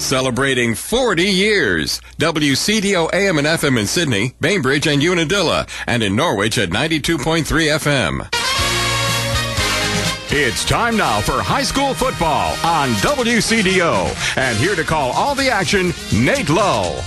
Celebrating 40 years. WCDO AM and FM in Sydney, Bainbridge and Unadilla, and in Norwich at 92.3 FM. It's time now for high school football on WCDO. And here to call all the action, Nate Lull.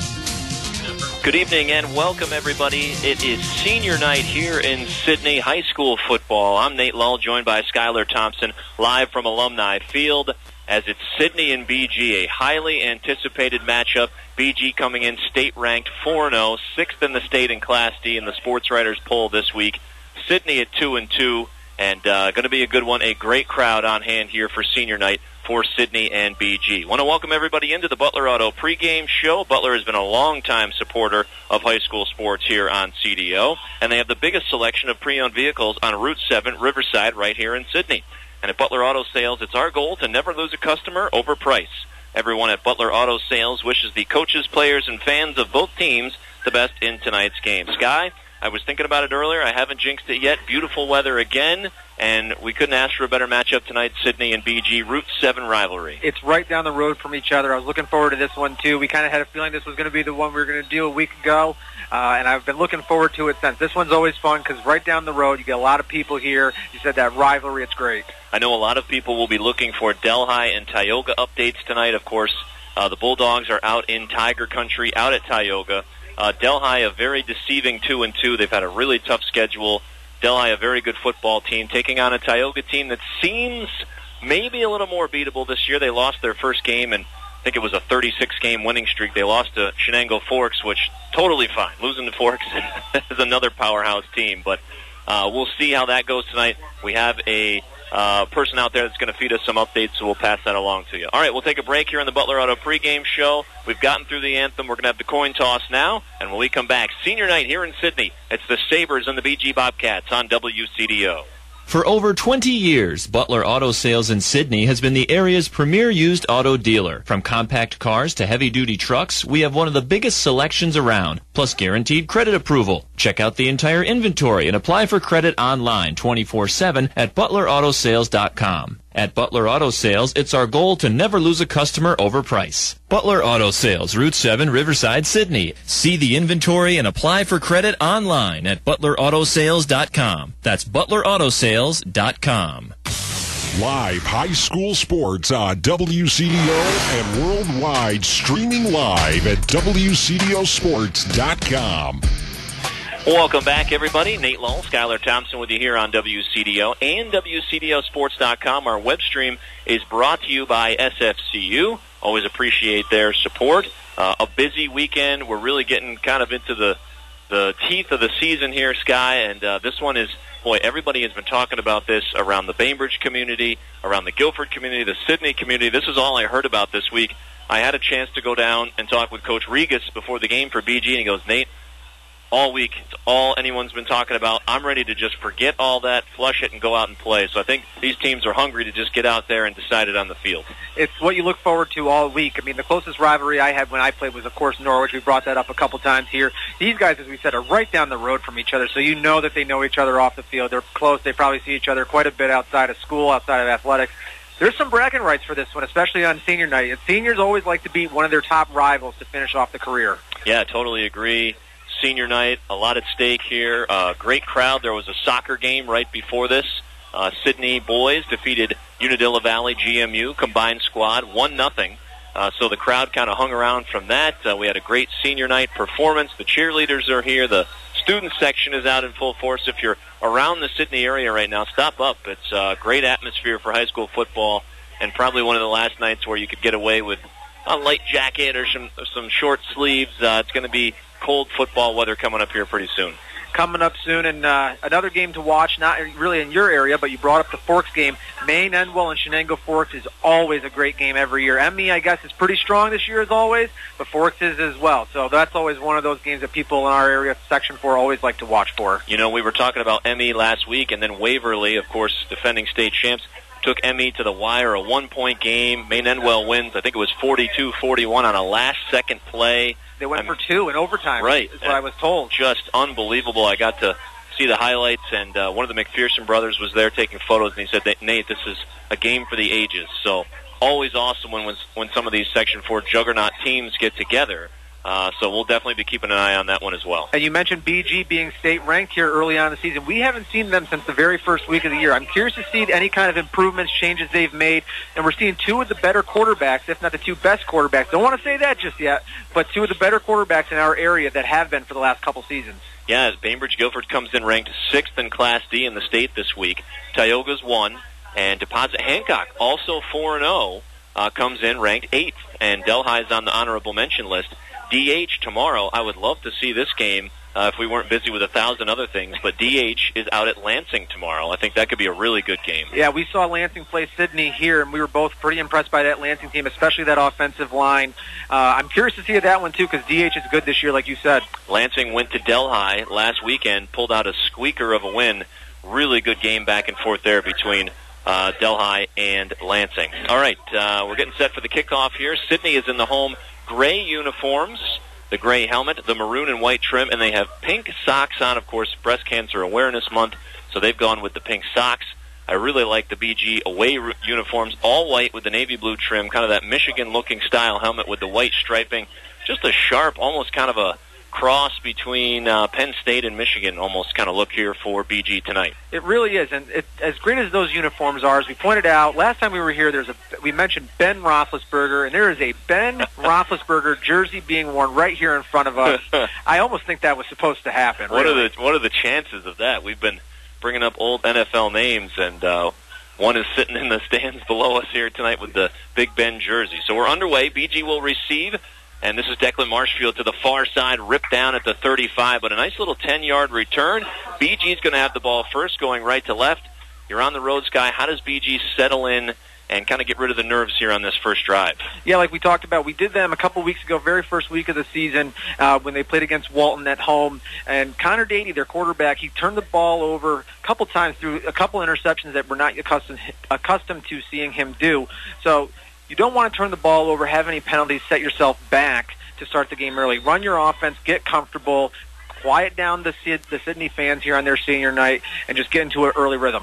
Good evening and welcome, everybody. It is senior night here in Sydney, high school football. I'm Nate Lull, joined by Skylar Thompson, live from Alumni Field, as it's Sydney and BG, a highly anticipated matchup. BG coming in state-ranked 4-0, sixth in the state in Class D in the Sports Writers poll this week. Sydney at 2-2, and going to be a good one. A great crowd on hand here for senior night for Sydney and BG. Want to welcome everybody into the Butler Auto pregame show. Butler has been a long-time supporter of high school sports here on CDO, and they have the biggest selection of pre-owned vehicles on Route 7 Riverside right here in Sydney. And at Butler Auto Sales, it's our goal to never lose a customer over price. Everyone at Butler Auto Sales wishes the coaches, players, and fans of both teams the best in tonight's game. Sky, I was thinking about it earlier. I haven't jinxed it yet. Beautiful weather again, and we couldn't ask for a better matchup tonight, Sydney and BG, Route 7 rivalry. It's right down the road from each other. I was looking forward to this one, too. We kind of had a feeling this was going to be the one we were going to do a week ago, and I've been looking forward to it since. This one's always fun because right down the road, you get a lot of people here. You said that rivalry, it's great. I know a lot of people will be looking for Delhi and Tioga updates tonight. Of course, the Bulldogs are out in Tiger Country, out at Tioga. Delhi, a very deceiving 2-2. They've had a really tough schedule. Delhi, a very good football team, taking on a Tioga team that seems maybe a little more beatable this year. They lost their first game, and I think it was a 36-game winning streak. They lost to Shenango Forks, which totally fine. Losing to Forks is another powerhouse team, but we'll see how that goes tonight. We have a person out there that's going to feed us some updates, so we'll pass that along to you. All right, we'll take a break here on the Butler Auto pregame show. We've gotten through the anthem. We're going to have the coin toss now, and when we come back, senior night here in Sydney, it's the Sabres and the BG Bobcats on WCDO. For over 20 years, Butler Auto Sales in Sydney has been the area's premier used auto dealer. From compact cars to heavy-duty trucks, we have one of the biggest selections around, plus guaranteed credit approval. Check out the entire inventory and apply for credit online 24/7 at ButlerAutoSales.com. At Butler Auto Sales, it's our goal to never lose a customer over price. Butler Auto Sales, Route 7, Riverside, Sydney. See the inventory and apply for credit online at ButlerAutoSales.com. That's ButlerAutoSales.com. Live high school sports on WCDO and worldwide, streaming live at WCDOsports.com. Welcome back, everybody. Nate Lull, Skylar Thompson with you here on WCDO and WCDOsports.com. Our web stream is brought to you by SFCU. Always appreciate their support. A busy weekend. We're really getting kind of into the teeth of the season here, Sky, and this one is, boy, everybody has been talking about this around the Bainbridge community, around the Guilford community, the Sydney community. This is all I heard about this week. I had a chance to go down and talk with Coach Regas before the game for BG, and he goes, Nate, all week, it's all anyone's been talking about. I'm ready to just forget all that, flush it, and go out and play. So I think these teams are hungry to just get out there and decide it on the field. It's what you look forward to all week. I mean, the closest rivalry I had when I played was, of course, Norwich. We brought that up a couple times here. These guys, as we said, are right down the road from each other, so you know that they know each other off the field. They're close. They probably see each other quite a bit outside of school, outside of athletics. There's some bragging rights for this one, especially on senior night. And seniors always like to beat one of their top rivals to finish off the career. Yeah, totally agree. Senior night, a lot at stake here. Great crowd. There was a soccer game right before this. Sydney boys defeated Unadilla Valley GMU, combined squad, 1-0. So the crowd kind of hung around from that. We had a great senior night performance. The cheerleaders are here. The student section is out in full force. If you're around the Sydney area right now, stop up. It's a great atmosphere for high school football, and probably one of the last nights where you could get away with a light jacket or some short sleeves. It's going to be cold football weather coming up here pretty soon. Coming up soon, and another game to watch, not really in your area, but you brought up the Forks game. Maine Endwell and Shenango Forks is always a great game every year. Emmy, I guess, is pretty strong this year as always, but Forks is as well. So that's always one of those games that people in our area, Section 4, always like to watch for. You know, we were talking about Emmy last week, and then Waverly, of course, defending state champs, took Emmy to the wire, a 1-point game. Maine Endwell wins, I think it was 42-41 on a last-second play. They went for two in overtime, right, is what I was told. Just unbelievable. I got to see the highlights, and one of the McPherson brothers was there taking photos, and he said, Nate, this is a game for the ages. So always awesome when some of these Section 4 juggernaut teams get together. So we'll definitely be keeping an eye on that one as well. And you mentioned BG being state-ranked here early on in the season. We haven't seen them since the very first week of the year. I'm curious to see any kind of improvements, changes they've made. And we're seeing two of the better quarterbacks, if not the two best quarterbacks. Don't want to say that just yet, but two of the better quarterbacks in our area that have been for the last couple seasons. Yeah, as Bainbridge Guilford comes in ranked 6th in Class D in the state this week. Tioga's 1, and Deposit Hancock, also 4-0, comes in ranked 8th. And Delhi's on the honorable mention list. DH tomorrow, I would love to see this game if we weren't busy with 1,000 other things, but DH is out at Lansing tomorrow. I think that could be a really good game. Yeah, we saw Lansing play Sydney here, and we were both pretty impressed by that Lansing team, especially that offensive line. I'm curious to see that one, too, because DH is good this year, like you said. Lansing went to Delhi last weekend, pulled out a squeaker of a win. Really good game back and forth there between Delhi and Lansing. All right, we're getting set for the kickoff here. Sydney is in the home gray uniforms, the gray helmet, the maroon and white trim, and they have pink socks on, of course, Breast Cancer Awareness Month, so they've gone with the pink socks. I really like the BG away uniforms, all white with the navy blue trim, kind of that Michigan-looking style helmet with the white striping. Just a sharp, almost kind of a cross between Penn State and Michigan, almost kind of look here for BG tonight. It really is, and as great as those uniforms are, as we pointed out, last time we were here, we mentioned Ben Roethlisberger, and there is a Ben Roethlisberger jersey being worn right here in front of us. I almost think that was supposed to happen. What are the chances of that? We've been bringing up old NFL names, and one is sitting in the stands below us here tonight with the Big Ben jersey. So we're underway. BG will receive. And this is Declan Marshfield to the far side, ripped down at the 35, but a nice little 10-yard return. BG's going to have the ball first, going right to left. You're on the road, Sky. How does BG settle in and kind of get rid of the nerves here on this first drive? Yeah, like we talked about, we did them a couple weeks ago, very first week of the season, when they played against Walton at home. And Connor Dady, their quarterback, he turned the ball over a couple times through a couple interceptions that we're not accustomed to seeing him do. So you don't want to turn the ball over, have any penalties, set yourself back to start the game early. Run your offense, get comfortable, quiet down the Sydney fans here on their senior night, and just get into an early rhythm.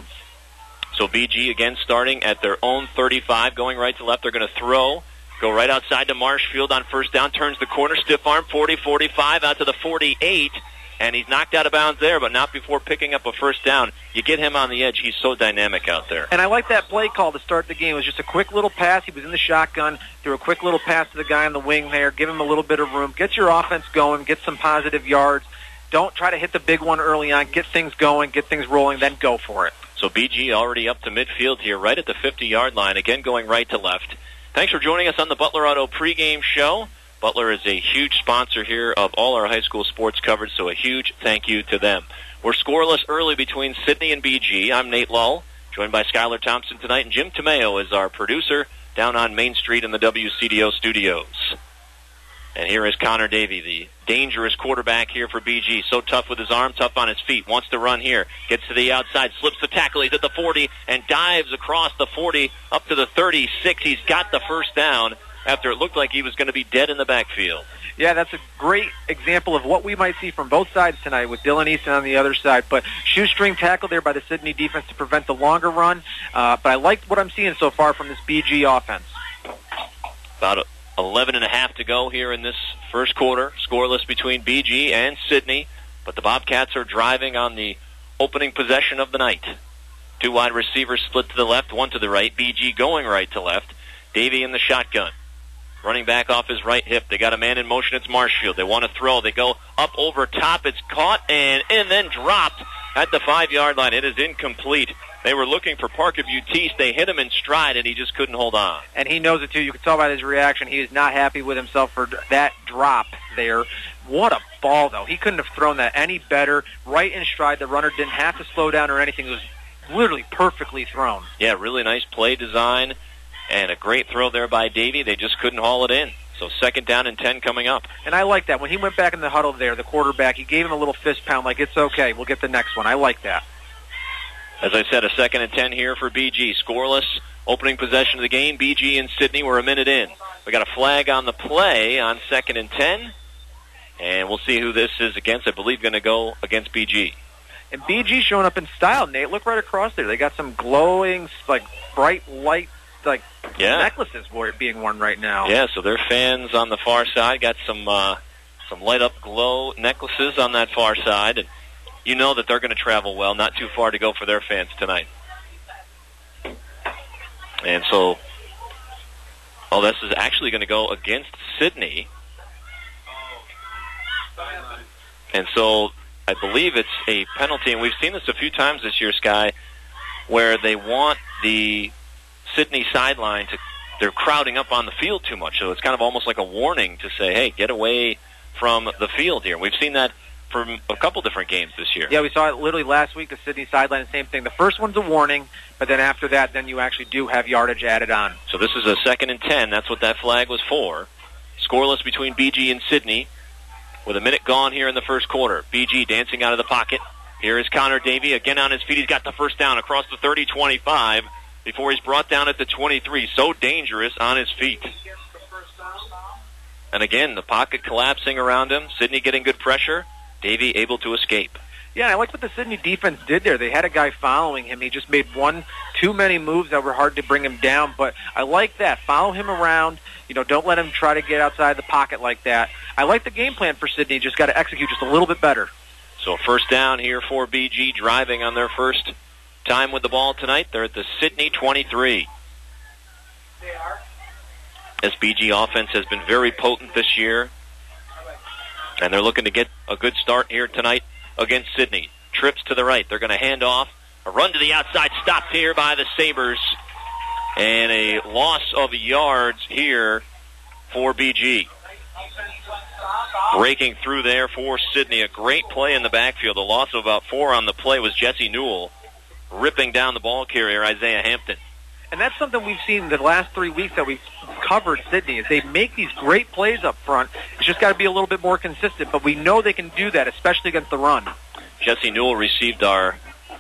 So BG again starting at their own 35, going right to left. They're going to throw, go right outside to Marshfield on first down, turns the corner, stiff arm, 40-45, out to the 48. And he's knocked out of bounds there, but not before picking up a first down. You get him on the edge. He's so dynamic out there. And I like that play call to start the game. It was just a quick little pass. He was in the shotgun, threw a quick little pass to the guy on the wing there, give him a little bit of room, get your offense going, get some positive yards. Don't try to hit the big one early on. Get things going, get things rolling, then go for it. So BG already up to midfield here, right at the 50-yard line, again going right to left. Thanks for joining us on the Butler Auto pregame show. Butler is a huge sponsor here of all our high school sports coverage, so a huge thank you to them. We're scoreless early between Sydney and BG. I'm Nate Lull, joined by Skylar Thompson tonight, and Jim Tomeo is our producer down on Main Street in the WCDO studios. And here is Connor Davey, the dangerous quarterback here for BG. So tough with his arm, tough on his feet. Wants to run here. Gets to the outside, slips the tackle. He's at the 40 and dives across the 40 up to the 36. He's got the first down after it looked like he was going to be dead in the backfield. Yeah, that's a great example of what we might see from both sides tonight with Dylan Easton on the other side. But shoestring tackle there by the Sydney defense to prevent the longer run. But I like what I'm seeing so far from this BG offense. About 11 and a half to go here in this first quarter. Scoreless between BG and Sydney. But the Bobcats are driving on the opening possession of the night. Two wide receivers split to the left, one to the right. BG going right to left. Davey in the shotgun. Running back off his right hip. They got a man in motion. It's Marshfield. They want to throw. They go up over top. It's caught and then dropped at the 5-yard line. It is incomplete. They were looking for Parker Butiste. They hit him in stride, and he just couldn't hold on. And he knows it, too. You can tell by his reaction. He is not happy with himself for that drop there. What a ball, though. He couldn't have thrown that any better. Right in stride. The runner didn't have to slow down or anything. It was literally perfectly thrown. Yeah, really nice play design. And a great throw there by Davey. They just couldn't haul it in. So 2nd down and 10 coming up. And I like that. When he went back in the huddle there, the quarterback, he gave him a little fist pound like, it's okay, we'll get the next one. I like that. As I said, a 2nd and 10 here for BG. Scoreless, opening possession of the game. BG and Sydney were a minute in. We got a flag on the play on 2nd and 10. And we'll see who this is against. I believe going to go against BG. And BG showing up in style, Nate. Look right across there. They got some glowing, like, bright light like necklaces being worn right now. Yeah, so their fans on the far side got some light-up glow necklaces on that far side, and you know that they're going to travel well, not too far to go for their fans tonight. And so, this is actually going to go against Sidney. And so I believe it's a penalty, and we've seen this a few times this year, Sky, where they want the Sidney sideline they're crowding up on the field too much. So it's kind of almost like a warning to say, hey, get away from the field here. We've seen that from a couple different games this year. Yeah, we saw it literally last week, the Sidney sideline, the same thing. The first one's a warning, but then after that, then you actually do have yardage added on. So this is a 2nd and 10. That's what that flag was for. Scoreless between BG and Sidney with a minute gone here in the first quarter. BG dancing out of the pocket. Here is Connor Davey again on his feet. He's got the first down across the 30-25 before he's brought down at the 23. So dangerous on his feet. And again, the pocket collapsing around him. Sidney getting good pressure. Davey able to escape. Yeah, I like what the Sidney defense did there. They had a guy following him. He just made too many moves that were hard to bring him down. But I like that. Follow him around. Don't let him try to get outside the pocket like that. I like the game plan for Sidney. Just got to execute just a little bit better. So first down here for BG, driving on their first time with the ball tonight. They're at the Sidney 23. This BG offense has been very potent this year, and they're looking to get a good start here tonight against Sidney. Trips to the right. They're going to hand off. A run to the outside, stopped here by the Sabres, and a loss of yards here for BG. Breaking through there for Sidney. A great play in the backfield. A loss of about 4 on the play was Jesse Newell, ripping down the ball carrier, Isaiah Hampton. And that's something we've seen the last 3 weeks that we've covered Sidney, is they make these great plays up front. It's just got to be a little bit more consistent, but we know they can do that, especially against the run. Jesse Newell received our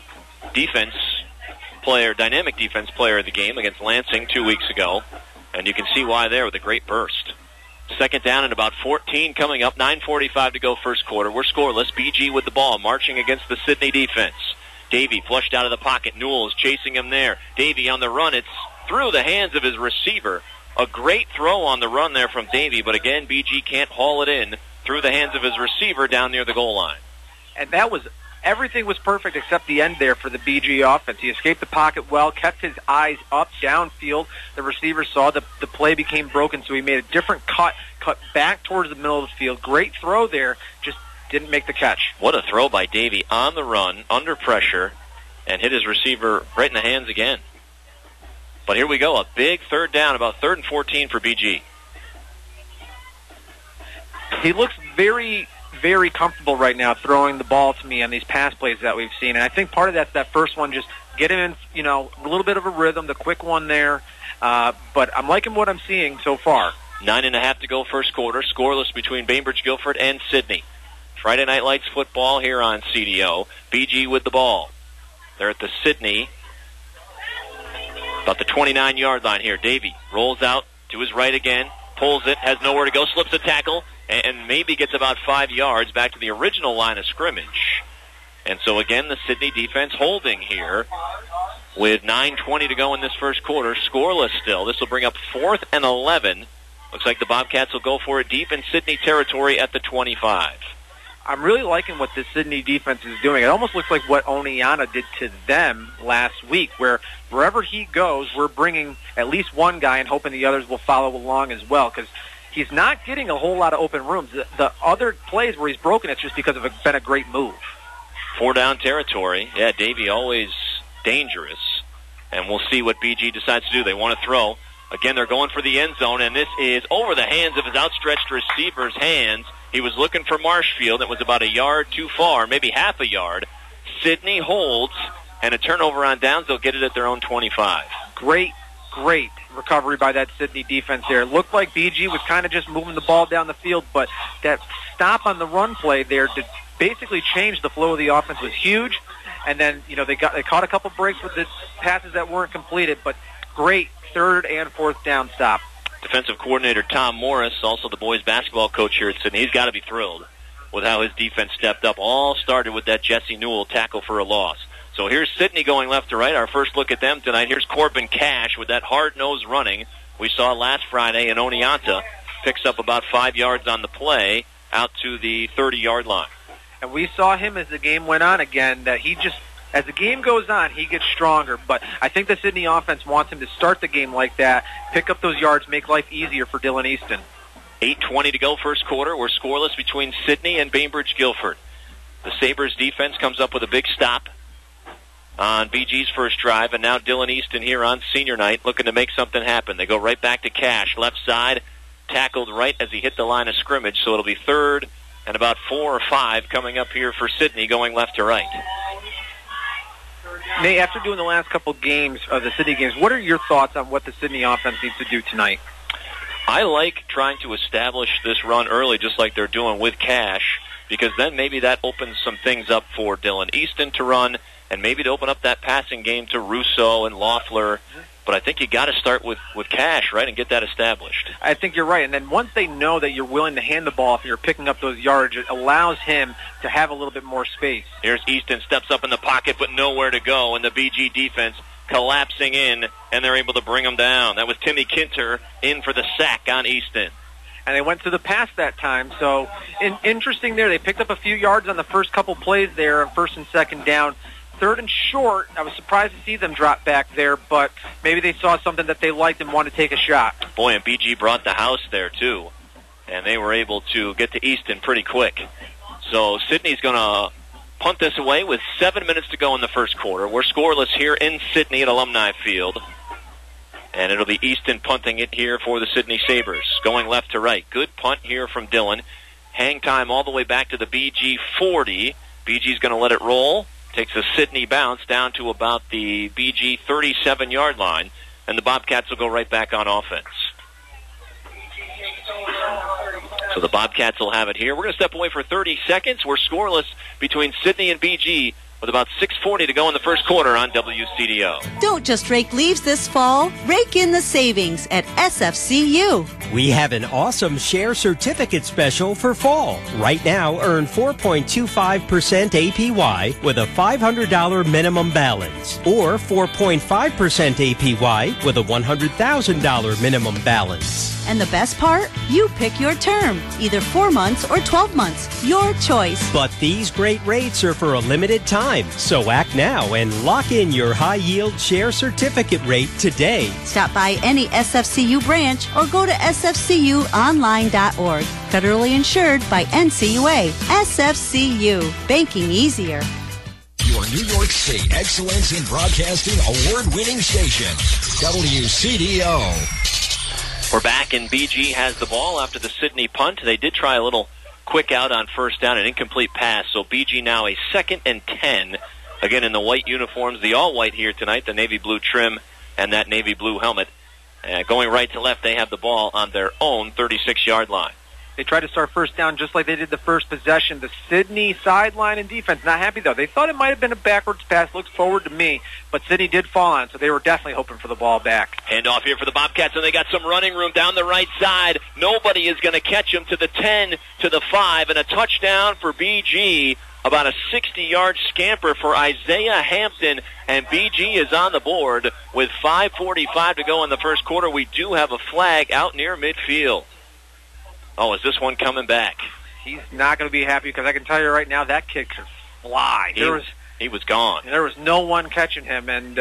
dynamic defense player of the game against Lansing 2 weeks ago, and you can see why there with a great burst. Second down and about 14 coming up, 9:45 to go first quarter. We're scoreless. BG with the ball, marching against the Sidney defense. Davey flushed out of the pocket. Newell is chasing him there. Davey on the run. It's through the hands of his receiver. A great throw on the run there from Davey, but again, BG can't haul it in through the hands of his receiver down near the goal line. And everything was perfect except the end there for the BG offense. He escaped the pocket well, kept his eyes up downfield. The receiver saw the play became broken, so he made a different cut back towards the middle of the field. Great throw there, just didn't make the catch. What a throw by Davey on the run, under pressure, and hit his receiver right in the hands again. But here we go, a big third down, about 3rd and 14 for BG. He looks very, very comfortable right now throwing the ball to me on these pass plays that we've seen. And I think part of that's that first one, just get him in, a little bit of a rhythm, the quick one there. But I'm liking what I'm seeing so far. 9.5 to go first quarter, scoreless between Bainbridge Guilford and Sidney. Friday Night Lights football here on CDO. BG with the ball. They're at the Sidney, about the 29-yard line here. Davey rolls out to his right again, pulls it, has nowhere to go, slips a tackle, and maybe gets about 5 yards back to the original line of scrimmage. And so again, the Sidney defense holding here with 9:20 to go in this first quarter. Scoreless still. This will bring up 4th and 11. Looks like the Bobcats will go for it deep in Sidney territory at the 25. I'm really liking what this Sidney defense is doing. It almost looks like what Oneonta did to them last week, where wherever he goes, we're bringing at least one guy and hoping the others will follow along as well, because he's not getting a whole lot of open rooms. The other plays where he's broken, it's just because it's been a great move. 4-down territory. Yeah, Davey always dangerous. And we'll see what BG decides to do. They want to throw. Again, they're going for the end zone, and this is over the hands of his outstretched receiver's hands. He was looking for Marshfield. It was about a yard too far, maybe half a yard. Sidney holds, and a turnover on downs. They'll get it at their own 25. Great recovery by that Sidney defense there. It looked like BG was kind of just moving the ball down the field, but that stop on the run play there to basically change the flow of the offense was huge. And then, they caught a couple breaks with the passes that weren't completed, but great 3rd and 4th down stop. Defensive coordinator Tom Morris, also the boys basketball coach here at Sidney, he's got to be thrilled with how his defense stepped up. All started with that Jesse Newell tackle for a loss. So here's Sidney going left to right. Our first look at them tonight. Here's Corbin Cash with that hard-nosed running we saw last Friday in Oneonta. Picks up about 5 yards on the play out to the 30-yard line. And we saw him as the game went on again, that he just, as the game goes on, he gets stronger. But I think the Sidney offense wants him to start the game like that, pick up those yards, make life easier for Dylan Easton. 8:20 to go first quarter. We're scoreless between Sidney and Bainbridge Guilford. The Sabres defense comes up with a big stop on BG's first drive, and now Dylan Easton here on senior night looking to make something happen. They go right back to Cash, left side, tackled right as he hit the line of scrimmage, so it'll be third and about 4 or 5 coming up here for Sidney going left to right. Nate, after doing the last couple games of the Sidney games, what are your thoughts on what the Sidney offense needs to do tonight? I like trying to establish this run early just like they're doing with Cash, because then maybe that opens some things up for Dylan Easton to run, and maybe to open up that passing game to Russo and Loeffler. But I think you got to start with Cash, right, and get that established. I think you're right. And then once they know that you're willing to hand the ball if you're picking up those yards, it allows him to have a little bit more space. Here's Easton, steps up in the pocket, but nowhere to go, and the BG defense collapsing in, and they're able to bring him down. That was Timmy Kinter in for the sack on Easton. And they went to the pass that time. So interesting there. They picked up a few yards on the first couple plays there on first and second down. Third and short, I was surprised to see them drop back there, but maybe they saw something that they liked and wanted to take a shot. Boy, and BG brought the house there, too. And they were able to get to Easton pretty quick. So Sidney's going to punt this away with 7 minutes to go in the first quarter. We're scoreless here in Sidney at Alumni Field. And it'll be Easton punting it here for the Sidney Sabres. Going left to right. Good punt here from Dylan. Hang time all the way back to the BG 40. BG's going to let it roll. Takes a Sidney bounce down to about the BG 37-yard line, and the Bobcats will go right back on offense. So the Bobcats will have it here. We're going to step away for 30 seconds. We're scoreless between Sidney and BG with about 6:40 to go in the first quarter on WCDO. Don't just rake leaves this fall. Rake in the savings at SFCU. We have an awesome share certificate special for fall. Right now, earn 4.25% APY with a $500 minimum balance, or 4.5% APY with a $100,000 minimum balance. And the best part? You pick your term, either 4 months or 12 months. Your choice. But these great rates are for a limited time, so act now and lock in your high-yield share certificate rate today. Stop by any SFCU branch or go to sfcuonline.org. Federally insured by NCUA. SFCU. Banking easier. Your New York State Excellence in Broadcasting award-winning station, WCDO. We're back, and BG has the ball after the Sidney punt. They did try a little quick out on first down, an incomplete pass. So BG now a 2nd and 10. Again, in the white uniforms, the all-white here tonight, the navy blue trim and that navy blue helmet. Going right to left, they have the ball on their own 36-yard line. They tried to start first down just like they did the first possession. The Sidney sideline and defense not happy, though. They thought it might have been a backwards pass. Looks forward to me. But Sidney did fall on it, so they were definitely hoping for the ball back. Hand off here for the Bobcats, and they got some running room down the right side. Nobody is going to catch him to the 10, to the 5, and a touchdown for BG. About a 60-yard scamper for Isaiah Hampton, and BG is on the board with 5:45 to go in the first quarter. We do have a flag out near midfield. Oh, is this one coming back? He's not going to be happy because I can tell you right now that kid could fly. He was gone. There was no one catching him, and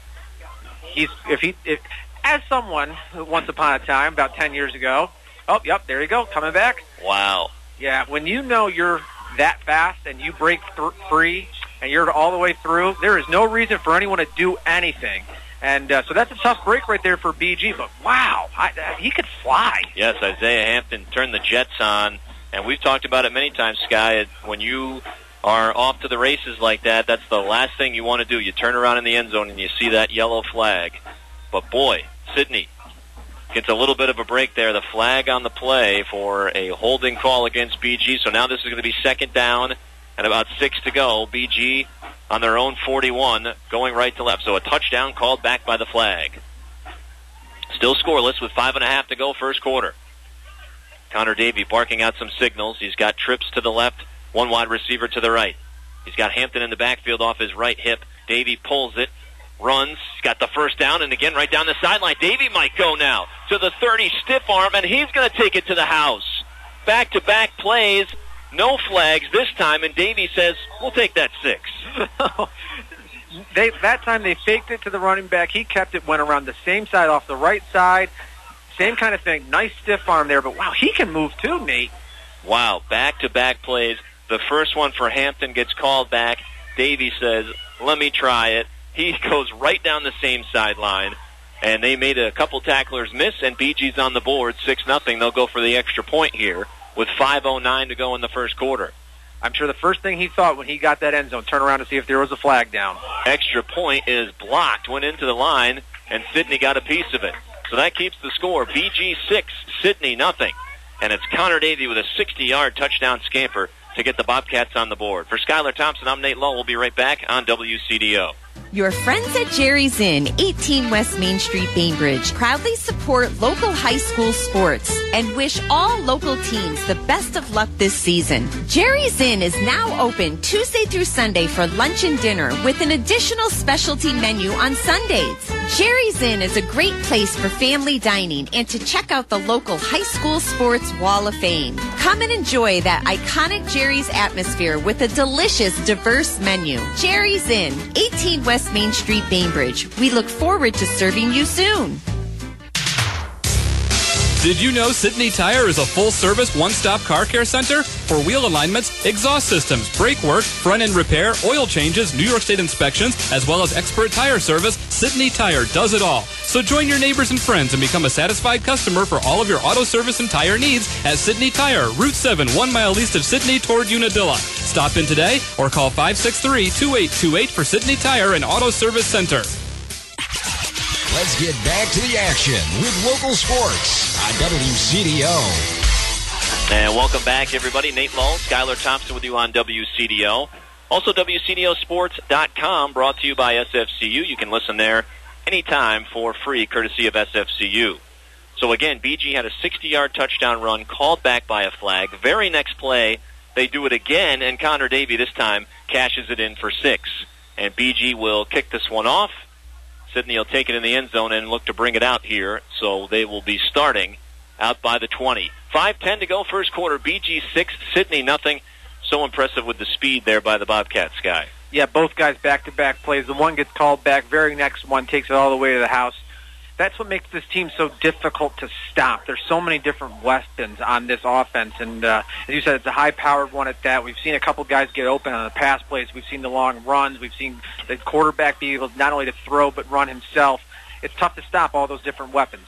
as someone once upon a time about 10 years ago. Oh, yep, there you go, coming back. Wow. Yeah, when you know you're that fast and you break free and you're all the way through, there is no reason for anyone to do anything. And so that's a tough break right there for BG. But, wow, he could fly. Yes, Isaiah Hampton turned the jets on. And we've talked about it many times, Sky. When you are off to the races like that, that's the last thing you want to do. You turn around in the end zone and you see that yellow flag. But, boy, Sidney gets a little bit of a break there. The flag on the play for a holding call against BG. So now this is going to be 2nd down and about 6 to go. BG on their own 41, going right to left. So a touchdown called back by the flag. Still scoreless with 5.5 to go first quarter. Connor Davey barking out some signals. He's got trips to the left, one wide receiver to the right. He's got Hampton in the backfield off his right hip. Davey pulls it, runs, he's got the first down, and again right down the sideline. Davey might go now to the 30, stiff arm, and he's going to take it to the house. Back-to-back plays, no flags this time, and Davey says, we'll take that 6. That time they faked it to the running back. He kept it, went around the same side off the right side. Same kind of thing. Nice stiff arm there, but wow, he can move too, Nate. Wow, back-to-back plays. The first one for Hampton gets called back. Davey says, let me try it. He goes right down the same sideline, and they made a couple tacklers miss, and BG's on the board, 6-0. They'll go for the extra point here with 5:09 to go in the first quarter. I'm sure the first thing he thought when he got that end zone, turn around to see if there was a flag down. Extra point is blocked, went into the line, and Sidney got a piece of it. So that keeps the score. BG 6, Sidney 0. And it's Connor Davey with a 60-yard touchdown scamper to get the Bobcats on the board. For Skylar Thompson, I'm Nate Lowe. We'll be right back on WCDO. Your friends at Jerry's Inn, 18 West Main Street, Bainbridge, proudly support local high school sports and wish all local teams the best of luck this season. Jerry's Inn is now open Tuesday through Sunday for lunch and dinner with an additional specialty menu on Sundays. Jerry's Inn is a great place for family dining and to check out the local high school sports wall of fame. Come and enjoy that iconic Jerry's atmosphere with a delicious, diverse menu. Jerry's Inn, 18 West Main Street, Bainbridge. We look forward to serving you soon. Did you know Sidney Tire is a full-service, one-stop car care center? For wheel alignments, exhaust systems, brake work, front-end repair, oil changes, New York State inspections, as well as expert tire service, Sidney Tire does it all. So join your neighbors and friends and become a satisfied customer for all of your auto service and tire needs at Sidney Tire, Route 7, 1 mile east of Sidney toward Unadilla. Stop in today or call 563-2828 for Sidney Tire and Auto Service Center. Let's get back to the action with local sports on WCDO. And welcome back, everybody. Nate Lull, Skylar Thompson with you on WCDO. Also, WCDOsports.com, brought to you by SFCU. You can listen there anytime for free, courtesy of SFCU. So, again, BG had a 60-yard touchdown run, called back by a flag. Very next play, they do it again, and Connor Davey this time cashes it in for 6. And BG will kick this one off. Sidney will take it in the end zone and look to bring it out here. So they will be starting out by the 20. 5:10 to go, first quarter. BG 6, Sidney 0. So impressive with the speed there by the Bobcats, Sky. Yeah, both guys back-to-back plays. The one gets called back. Very next one takes it all the way to the house. That's what makes this team so difficult to stop. There's so many different weapons on this offense, and as you said, it's a high-powered one at that. We've seen a couple guys get open on the pass plays. We've seen the long runs. We've seen the quarterback be able not only to throw but run himself. It's tough to stop all those different weapons.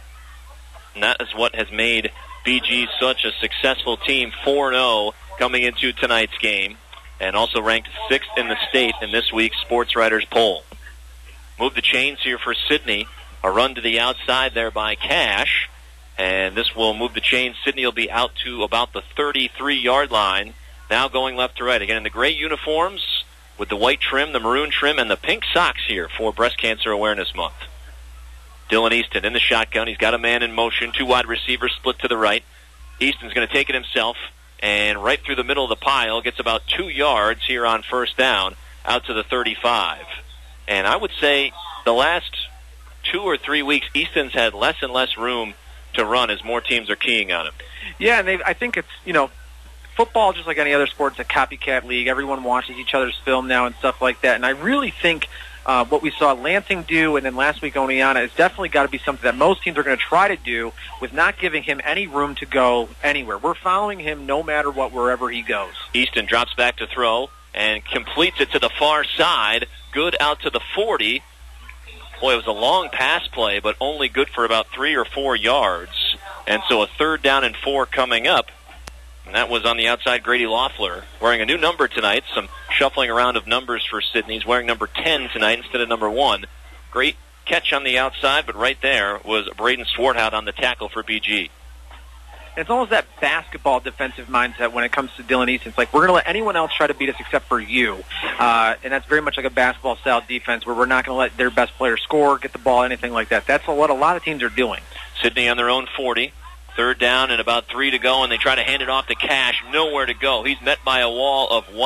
And that is what has made BG such a successful team, 4-0 coming into tonight's game, and also ranked 6th in the state in this week's Sports Writers poll. Move the chains here for Sidney. A run to the outside there by Cash, and this will move the chain. Sidney will be out to about the 33-yard line. Now going left to right. Again, in the gray uniforms with the white trim, the maroon trim, and the pink socks here for Breast Cancer Awareness Month. Dylan Easton in the shotgun. He's got a man in motion. 2 wide receivers split to the right. Easton's going to take it himself, and right through the middle of the pile, gets about 2 yards here on first down, out to the 35. And I would say the last 2 or 3 weeks, Easton's had less and less room to run as more teams are keying on him. Yeah, and I think it's, football, just like any other sport, it's a copycat league. Everyone watches each other's film now and stuff like that. And I really think what we saw Lansing do and then last week Oneonta is definitely got to be something that most teams are going to try to do with not giving him any room to go anywhere. We're following him no matter what, wherever he goes. Easton drops back to throw and completes it to the far side. Good out to the 40. Boy, it was a long pass play, but only good for about 3 or 4 yards. And so a 3rd down and 4 coming up. And that was on the outside, Grady Loeffler, wearing a new number tonight. Some shuffling around of numbers for Sidney. He's wearing number 10 tonight instead of number 1. Great catch on the outside, but right there was Braden Swarthout on the tackle for BG. It's almost that basketball defensive mindset when it comes to Dylan Easton. It's like, we're going to let anyone else try to beat us except for you. And that's very much like a basketball-style defense where we're not going to let their best player score, get the ball, anything like that. That's what a lot of teams are doing. Sidney on their own 40. 3rd down and about 3 to go, and they try to hand it off to Cash. Nowhere to go. He's met by a wall of white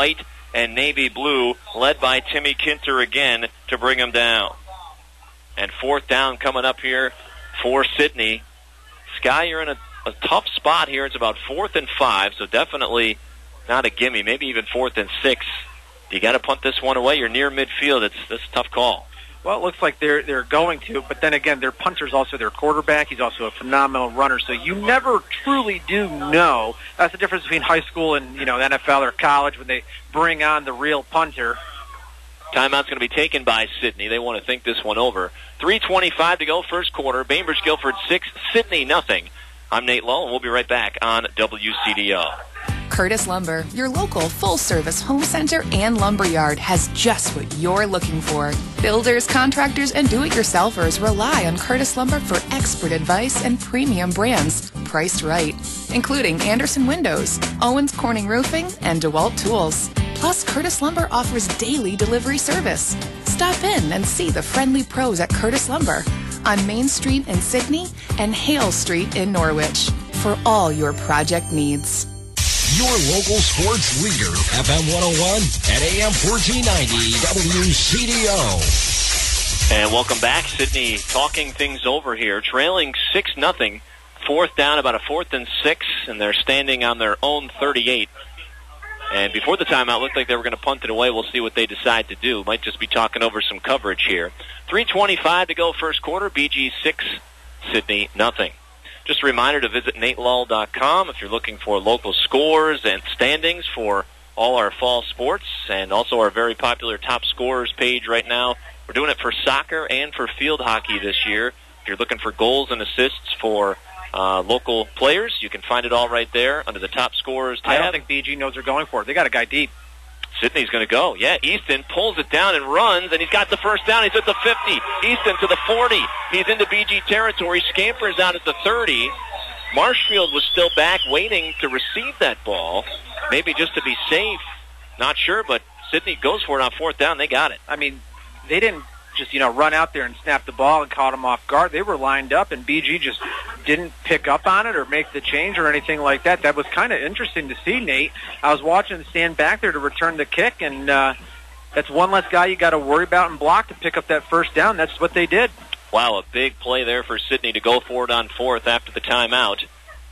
and navy blue, led by Timmy Kinter again to bring him down. And 4th down coming up here for Sidney. Sky, you're in a tough spot here. It's about 4th and 5, so definitely not a gimme. Maybe even 4th and 6. You got to punt this one away. You're near midfield. That's a tough call. Well, it looks like they're going to, but then again, their punter's also their quarterback. He's also a phenomenal runner, so you never truly do know. That's the difference between high school and, NFL or college when they bring on the real punter. Timeout's going to be taken by Sidney. They want to think this one over. 3:25 to go, first quarter. Bainbridge Guilford 6, Sidney nothing. I'm Nate Lull, and we'll be right back on WCDO. Curtis Lumber, your local full-service home center and lumber yard, has just what you're looking for. Builders, contractors, and do-it-yourselfers rely on Curtis Lumber for expert advice and premium brands priced right, including Anderson Windows, Owens Corning Roofing, and DeWalt Tools. Plus, Curtis Lumber offers daily delivery service. Stop in and see the friendly pros at Curtis Lumber on Main Street in Sidney and Hale Street in Norwich for all your project needs. Your local sports leader, FM 101 and AM 1490 WCDO. And welcome back. Sidney talking things over here, trailing 6-0. 4th down, about a 4th and 6, and they're standing on their own 38. And before the timeout, looked like they were going to punt it away. We'll see what they decide to do. Might just be talking over some coverage here. 3:25 to go, first quarter. BG 6, Sidney nothing. Just a reminder to visit NateLull.com if you're looking for local scores and standings for all our fall sports, and also our very popular top scorers page right now. We're doing it for soccer and for field hockey this year. If you're looking for goals and assists for local players, you can find it all right there under the top scorers tab. I don't think BG knows they're going for it. They got a guy deep. Sidney's going to go. Yeah, Easton pulls it down and runs, and he's got the first down. He's at the 50. Easton to the 40. He's into BG territory. Scampers out at the 30. Marshfield was still back waiting to receive that ball, maybe just to be safe. Not sure, but Sidney goes for it on 4th down. They got it. I mean, they didn't just, run out there and snap the ball and caught him off guard. They were lined up, and BG just didn't pick up on it or make the change or anything like that. That was kind of interesting to see, Nate. I was watching him stand back there to return the kick, and that's one less guy you got to worry about and block to pick up that first down. That's what they did. Wow, a big play there for Sidney to go for it on 4th after the timeout.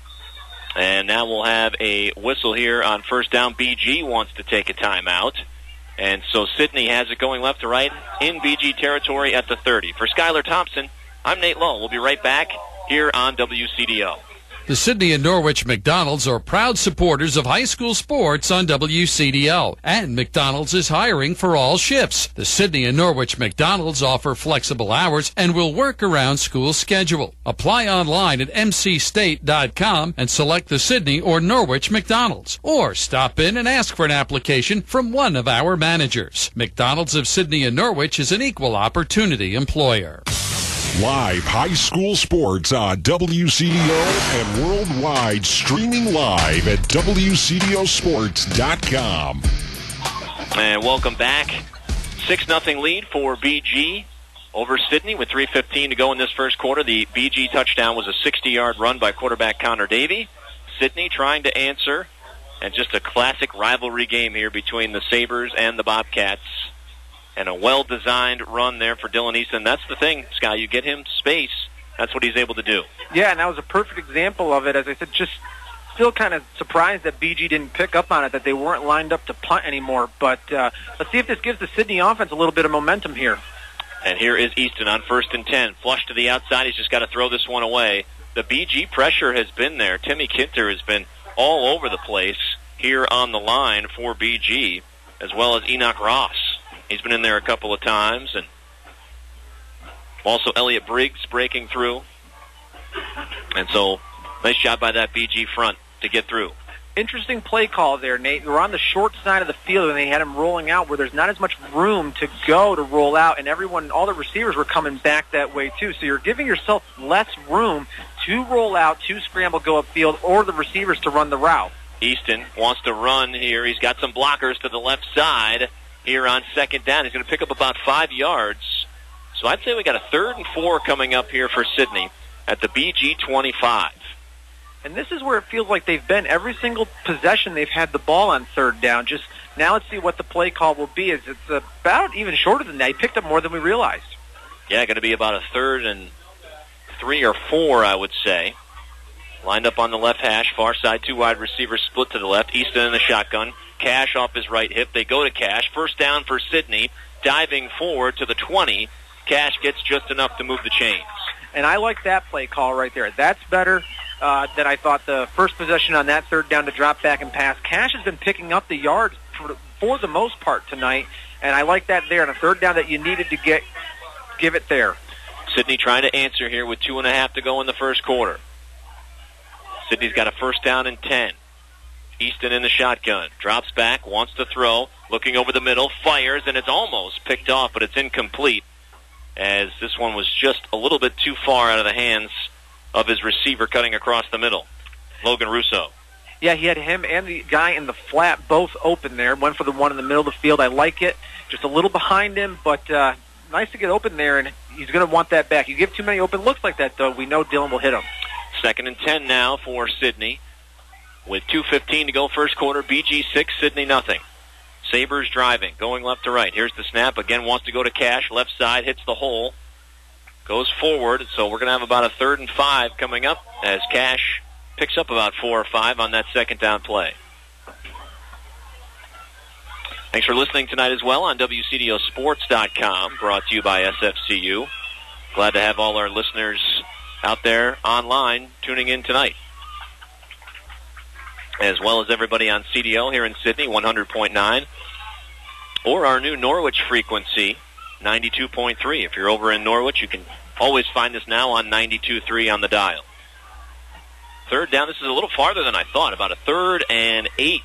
And now we'll have a whistle here on first down. BG wants to take a timeout. And so Sidney has it going left to right in BG territory at the 30. For Skylar Thompson, I'm Nate Lull. We'll be right back here on WCDO. The Sidney and Norwich McDonald's are proud supporters of high school sports on WCDO. And McDonald's is hiring for all shifts. The Sidney and Norwich McDonald's offer flexible hours and will work around school schedule. Apply online at mcstate.com and select the Sidney or Norwich McDonald's. Or stop in and ask for an application from one of our managers. McDonald's of Sidney and Norwich is an equal opportunity employer. Live high school sports on WCDO and worldwide, streaming live at WCDOsports.com. And welcome back. 6-0 lead for BG over Sidney with 3:15 to go in this first quarter. The BG touchdown was a 60-yard run by quarterback Connor Davey. Sidney trying to answer, and just a classic rivalry game here between the Sabres and the Bobcats. And a well-designed run there for Dylan Easton. That's the thing, Sky. You get him space, that's what he's able to do. Yeah, and that was a perfect example of it. As I said, just still kind of surprised that BG didn't pick up on it, that they weren't lined up to punt anymore. But let's see if this gives the Sidney offense a little bit of momentum here. And here is Easton on 1st and 10. Flush to the outside. He's just got to throw this one away. The BG pressure has been there. Timmy Kinter has been all over the place here on the line for BG, as well as Enoch Ross. He's been in there a couple of times, and also Elliot Briggs breaking through. And so, nice job by that BG front to get through. Interesting play call there, Nate. We're on the short side of the field, and they had him rolling out where there's not as much room to go to roll out, and all the receivers were coming back that way too. So you're giving yourself less room to roll out, to scramble, go upfield, or the receivers to run the route. Easton wants to run here. He's got some blockers to the left side. Here on 2nd down, he's going to pick up about 5 yards. So I'd say we got a 3rd and 4 coming up here for Sidney at the BG 25. And this is where it feels like they've been every single possession they've had the ball on 3rd down, just Now let's see what the play call will be. It's about even shorter than that. He picked up more than we realized. Yeah, going to be about a 3rd and 3 or 4, I would say. Lined up on the left hash, far side, 2 wide receivers split to the left. Easton in the shotgun. Cash off his right hip. They go to Cash. First down for Sidney. Diving forward to the 20. Cash gets just enough to move the chains. And I like that play call right there. That's better than I thought the first possession on that 3rd down to drop back and pass. Cash has been picking up the yards for the most part tonight, and I like that there. On a 3rd down that you needed to give it there. Sidney trying to answer here with 2.5 to go in the first quarter. Sidney's got a first down and 10. Easton in the shotgun. Drops back, wants to throw. Looking over the middle, fires, and it's almost picked off, but it's incomplete, as this one was just a little bit too far out of the hands of his receiver cutting across the middle. Logan Russo. Yeah, he had him and the guy in the flat both open there. Went for the one in the middle of the field. I like it. Just a little behind him, but nice to get open there, and he's going to want that back. You give too many open looks like that, though, we know Dillon will hit him. 2nd and 10 now for Sidney. With 2:15 to go first quarter, BG 6, Sidney nothing. Sabres driving, going left to right. Here's the snap. Again, wants to go to Cash. Left side, hits the hole. Goes forward, so we're going to have about a 3rd and 5 coming up as Cash picks up about 4 or 5 on that 2nd down play. Thanks for listening tonight as well on WCDOsports.com, brought to you by SFCU. Glad to have all our listeners out there online tuning in tonight, as well as everybody on CDO here in Sidney, 100.9, or our new Norwich frequency, 92.3. If you're over in Norwich, you can always find us now on 92.3 on the dial. 3rd down. This is a little farther than I thought, about a 3rd and 8.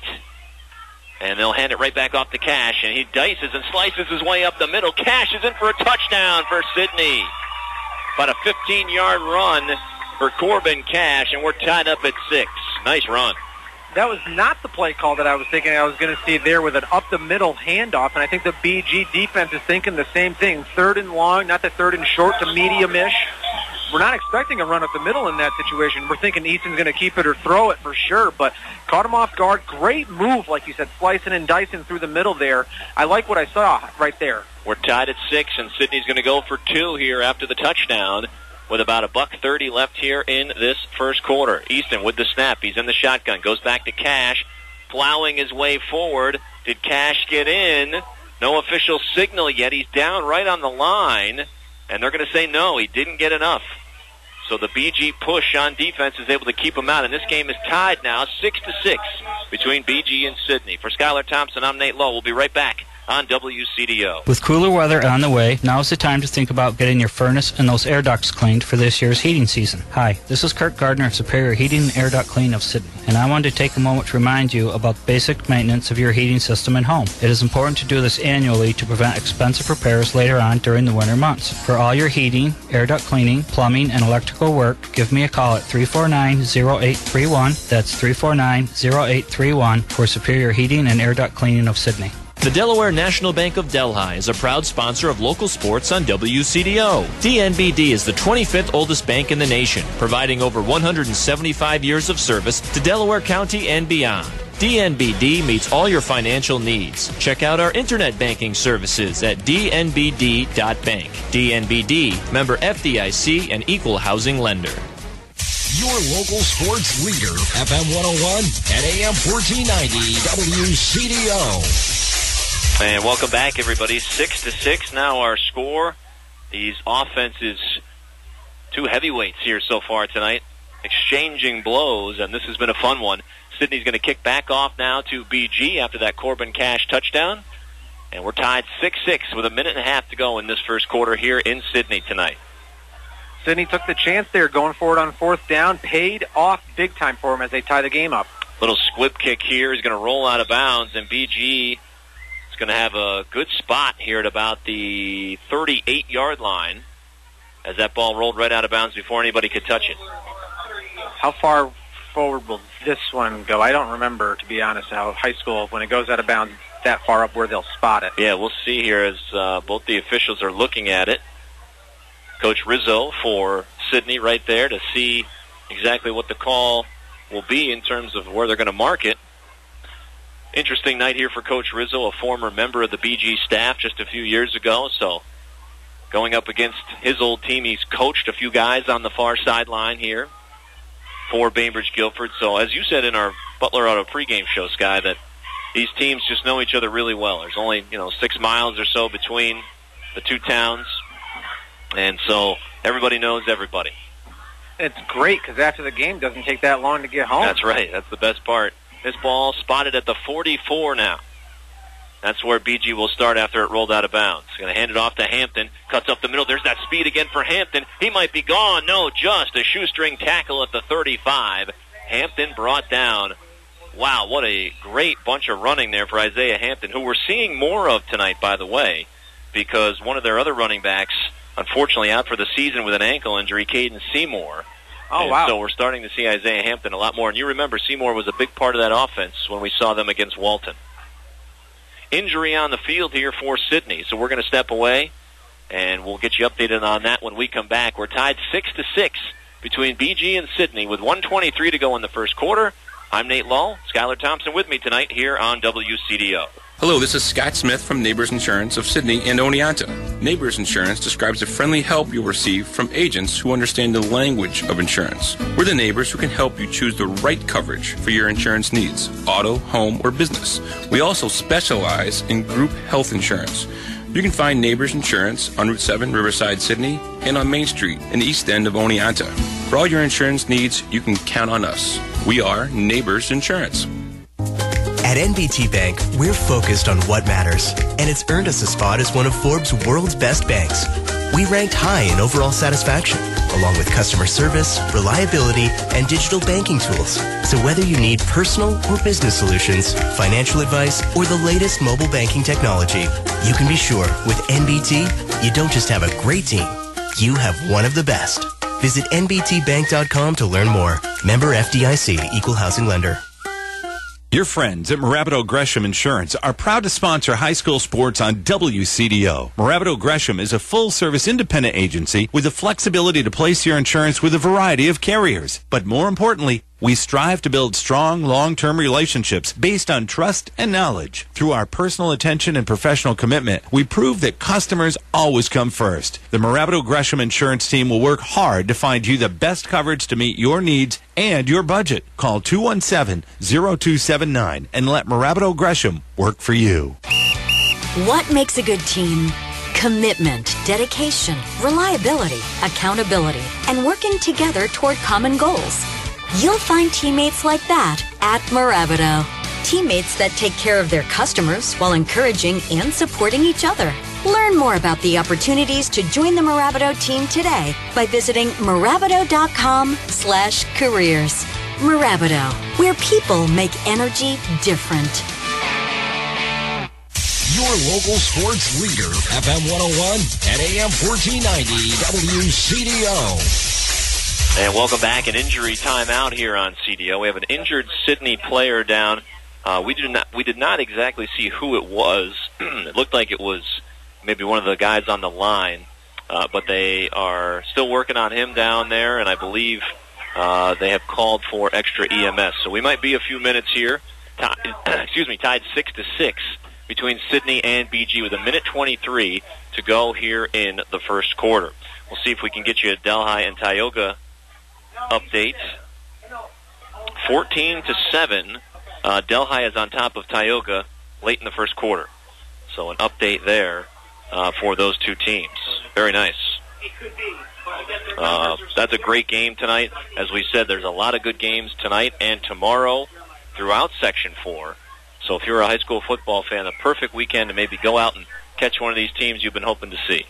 And they'll hand it right back off to Cash, and he dices and slices his way up the middle. Cash is in for a touchdown for Sidney. About a 15-yard run for Corbin Cash, and we're tied up at 6. Nice run. That was not the play call that I was thinking I was going to see there with an up-the-middle handoff, and I think the BG defense is thinking the same thing. 3rd and long, not the 3rd and short to medium-ish. We're not expecting a run up the middle in that situation. We're thinking Easton's going to keep it or throw it for sure, but caught him off guard. Great move, like you said, slicing and dicing through the middle there. I like what I saw right there. We're tied at 6, and Sidney's going to go for 2 here after the touchdown, with about a $1:30 left here in this first quarter. Easton with the snap. He's in the shotgun. Goes back to Cash, plowing his way forward. Did Cash get in? No official signal yet. He's down right on the line, and they're going to say no, he didn't get enough. So the BG push on defense is able to keep him out, and this game is tied now 6-6 between BG and Sidney. For Skylar Thompson, I'm Nate Lowe. We'll be right back on WCDO. With cooler weather on the way, now's the time to think about getting your furnace and those air ducts cleaned for this year's heating season. Hi, this is Kurt Gardner of Superior Heating and Air Duct Clean of Sidney, and I wanted to take a moment to remind you about basic maintenance of your heating system and home. It is important to do this annually to prevent expensive repairs later on during the winter months. For all your heating, air duct cleaning, plumbing, and electrical work, give me a call at 349-0831. That's 349-0831 for Superior Heating and Air Duct Cleaning of Sidney. The Delaware National Bank of Delhi is a proud sponsor of local sports on WCDO. DNBD is the 25th oldest bank in the nation, providing over 175 years of service to Delaware County and beyond. DNBD meets all your financial needs. Check out our internet banking services at dnbd.bank. DNBD, member FDIC, and equal housing lender. Your local sports leader, FM 101 and AM 1490 WCDO. And welcome back, everybody. 6-6 now our score. These offenses, 2 heavyweights here so far tonight, exchanging blows, and this has been a fun one. Sidney's going to kick back off now to BG after that Corbin Cash touchdown. And we're tied 6-6 with a minute and a half to go in this first quarter here in Sidney tonight. Sidney took the chance there going forward on 4th down, paid off big time for him as they tie the game up. Little squib kick here. He's going to roll out of bounds, and BG is going to have a good spot here at about the 38-yard line as that ball rolled right out of bounds before anybody could touch it. How far forward will this one go? I don't remember, to be honest, how high school, when it goes out of bounds that far up where they'll spot it. Yeah, we'll see here as both the officials are looking at it. Coach Rizzo for Sidney right there to see exactly what the call will be in terms of where they're going to mark it. interesting night here for Coach Rizzo, a former member of the BG staff just a few years ago. So going up against his old team, he's coached a few guys on the far sideline here for Bainbridge Guilford. So as you said in our Butler Auto pregame show, Sky, that these teams just know each other really well. There's only 6 miles or so between the two towns, and so everybody knows everybody. It's great because after the game, it doesn't take that long to get home. That's right. That's the best part. This ball spotted at the 44 now. That's where BG will start after it rolled out of bounds. Going to hand it off to Hampton. Cuts up the middle. There's that speed again for Hampton. He might be gone. No, just a shoestring tackle at the 35. Hampton brought down. Wow, what a great bunch of running there for Isaiah Hampton, who we're seeing more of tonight, by the way, because one of their other running backs, unfortunately out for the season with an ankle injury, Caden Seymour. Oh, wow. So we're starting to see Isaiah Hampton a lot more. And you remember Seymour was a big part of that offense when we saw them against Walton. Injury on the field here for Sidney. So we're going to step away, and we'll get you updated on that when we come back. We're tied 6-6 between BG and Sidney with 1:23 to go in the first quarter. I'm Nate Lull. Skylar Thompson with me tonight here on WCDO. Hello, this is Scott Smith from Neighbors Insurance of Sidney and Oneonta. Neighbors Insurance describes the friendly help you'll receive from agents who understand the language of insurance. We're the neighbors who can help you choose the right coverage for your insurance needs, auto, home, or business. We also specialize in group health insurance. You can find Neighbors Insurance on Route 7, Riverside, Sidney, and on Main Street in the east end of Oneonta. For all your insurance needs, you can count on us. We are Neighbors Insurance. At NBT Bank, we're focused on what matters, and it's earned us a spot as one of Forbes' world's best banks. We ranked high in overall satisfaction, along with customer service, reliability, and digital banking tools. So whether you need personal or business solutions, financial advice, or the latest mobile banking technology, you can be sure with NBT, you don't just have a great team, you have one of the best. Visit nbtbank.com to learn more. Member FDIC, Equal Housing Lender. Your friends at Morabito Gresham Insurance are proud to sponsor high school sports on WCDO. Morabito Gresham is a full-service independent agency with the flexibility to place your insurance with a variety of carriers. But more importantly, we strive to build strong, long-term relationships based on trust and knowledge. Through our personal attention and professional commitment, we prove that customers always come first. The Morabito Gresham Insurance team will work hard to find you the best coverage to meet your needs and your budget. Call 217-0279 and let Morabito Gresham work for you. What makes a good team? Commitment, dedication, reliability, accountability, and working together toward common goals. You'll find teammates like that at Morabito. Teammates that take care of their customers while encouraging and supporting each other. Learn more about the opportunities to join the Morabito team today by visiting morabito.com/careers. Morabito, where people make energy different. Your local sports leader, FM 101 and AM 1490 WCDO. And welcome back. An injury timeout here on CDO. We have an injured Sidney player down. We did not exactly see who it was. It looked like it was maybe one of the guys on the line, but they are still working on him down there, and I believe they have called for extra EMS. So we might be a few minutes here. Tied 6-6 between Sidney and BG with 1:23 to go here in the first quarter. We'll see if we can get you a Delhi and Tioga update. 14-7. Delhi is on top of Tioga late in the first quarter. So an update there for those two teams. Very nice. That's a great game tonight. As we said, there's a lot of good games tonight and tomorrow throughout Section 4. So if you're a high school football fan, a perfect weekend to maybe go out and catch one of these teams you've been hoping to see.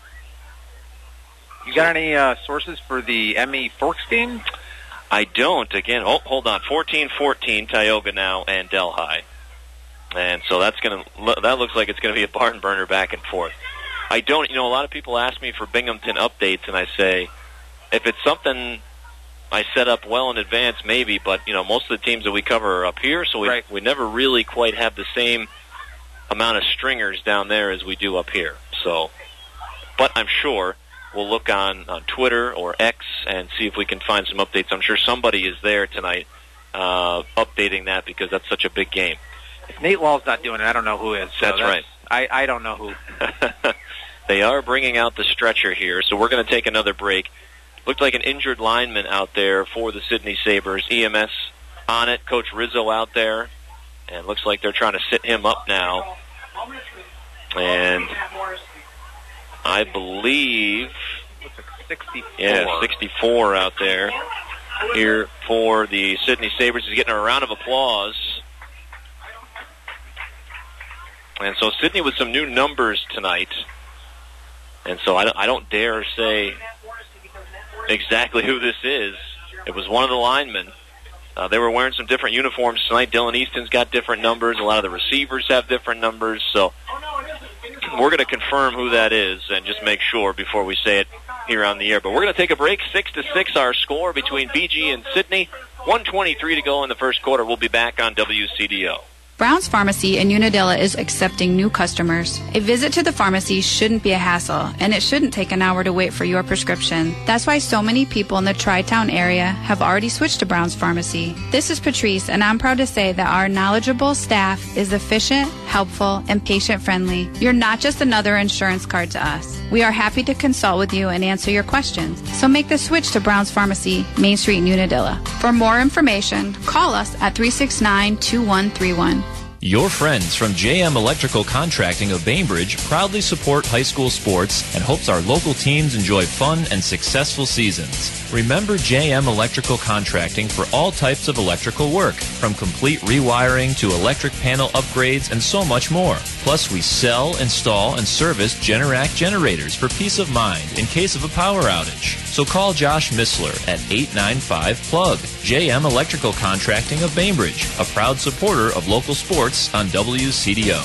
You got any sources for the ME Forks game? I don't. Again, hold on. 14-14 Tioga now and Delhi. And so that looks like it's going to be a barn burner back and forth. I don't, a lot of people ask me for Binghamton updates, and I say, if it's something I set up well in advance, maybe, but, most of the teams that we cover are up here, so we never really quite have the same amount of stringers down there as we do up here. So, but I'm sure we'll look on Twitter or X and see if we can find some updates. I'm sure somebody is there tonight updating that because that's such a big game. If Nate Lall's not doing it, I don't know who is. So That's right. I don't know who. They are bringing out the stretcher here, so we're going to take another break. Looked like an injured lineman out there for the Sydney Sabres. EMS on it. Coach Rizzo out there. And looks like they're trying to sit him up now. And I believe... 64. Yeah, 64 out there here for the Sydney Sabres. He's getting a round of applause. And so Sydney with some new numbers tonight. And so I don't dare say exactly who this is. It was one of the linemen. They were wearing some different uniforms tonight. Dylan Easton's got different numbers. A lot of the receivers have different numbers. So we're going to confirm who that is and just make sure before we say it here on the air. But we're going to take a break. 6-6 our score between BG and Sydney. 1:23 to go in the first quarter. We'll be back on WCDO. Brown's Pharmacy in Unadilla is accepting new customers. A visit to the pharmacy shouldn't be a hassle, and it shouldn't take an hour to wait for your prescription. That's why so many people in the Tri-Town area have already switched to Brown's Pharmacy. This is Patrice, and I'm proud to say that our knowledgeable staff is efficient, helpful, and patient-friendly. You're not just another insurance card to us. We are happy to consult with you and answer your questions. So make the switch to Brown's Pharmacy, Main Street in Unadilla. For more information, call us at 369-2131. Your friends from JM Electrical Contracting of Bainbridge proudly support high school sports and hopes our local teams enjoy fun and successful seasons. Remember JM Electrical Contracting for all types of electrical work, from complete rewiring to electric panel upgrades and so much more. Plus, we sell, install, and service Generac generators for peace of mind in case of a power outage. So call Josh Missler at 895-PLUG. JM Electrical Contracting of Bainbridge, a proud supporter of local sports on WCDO.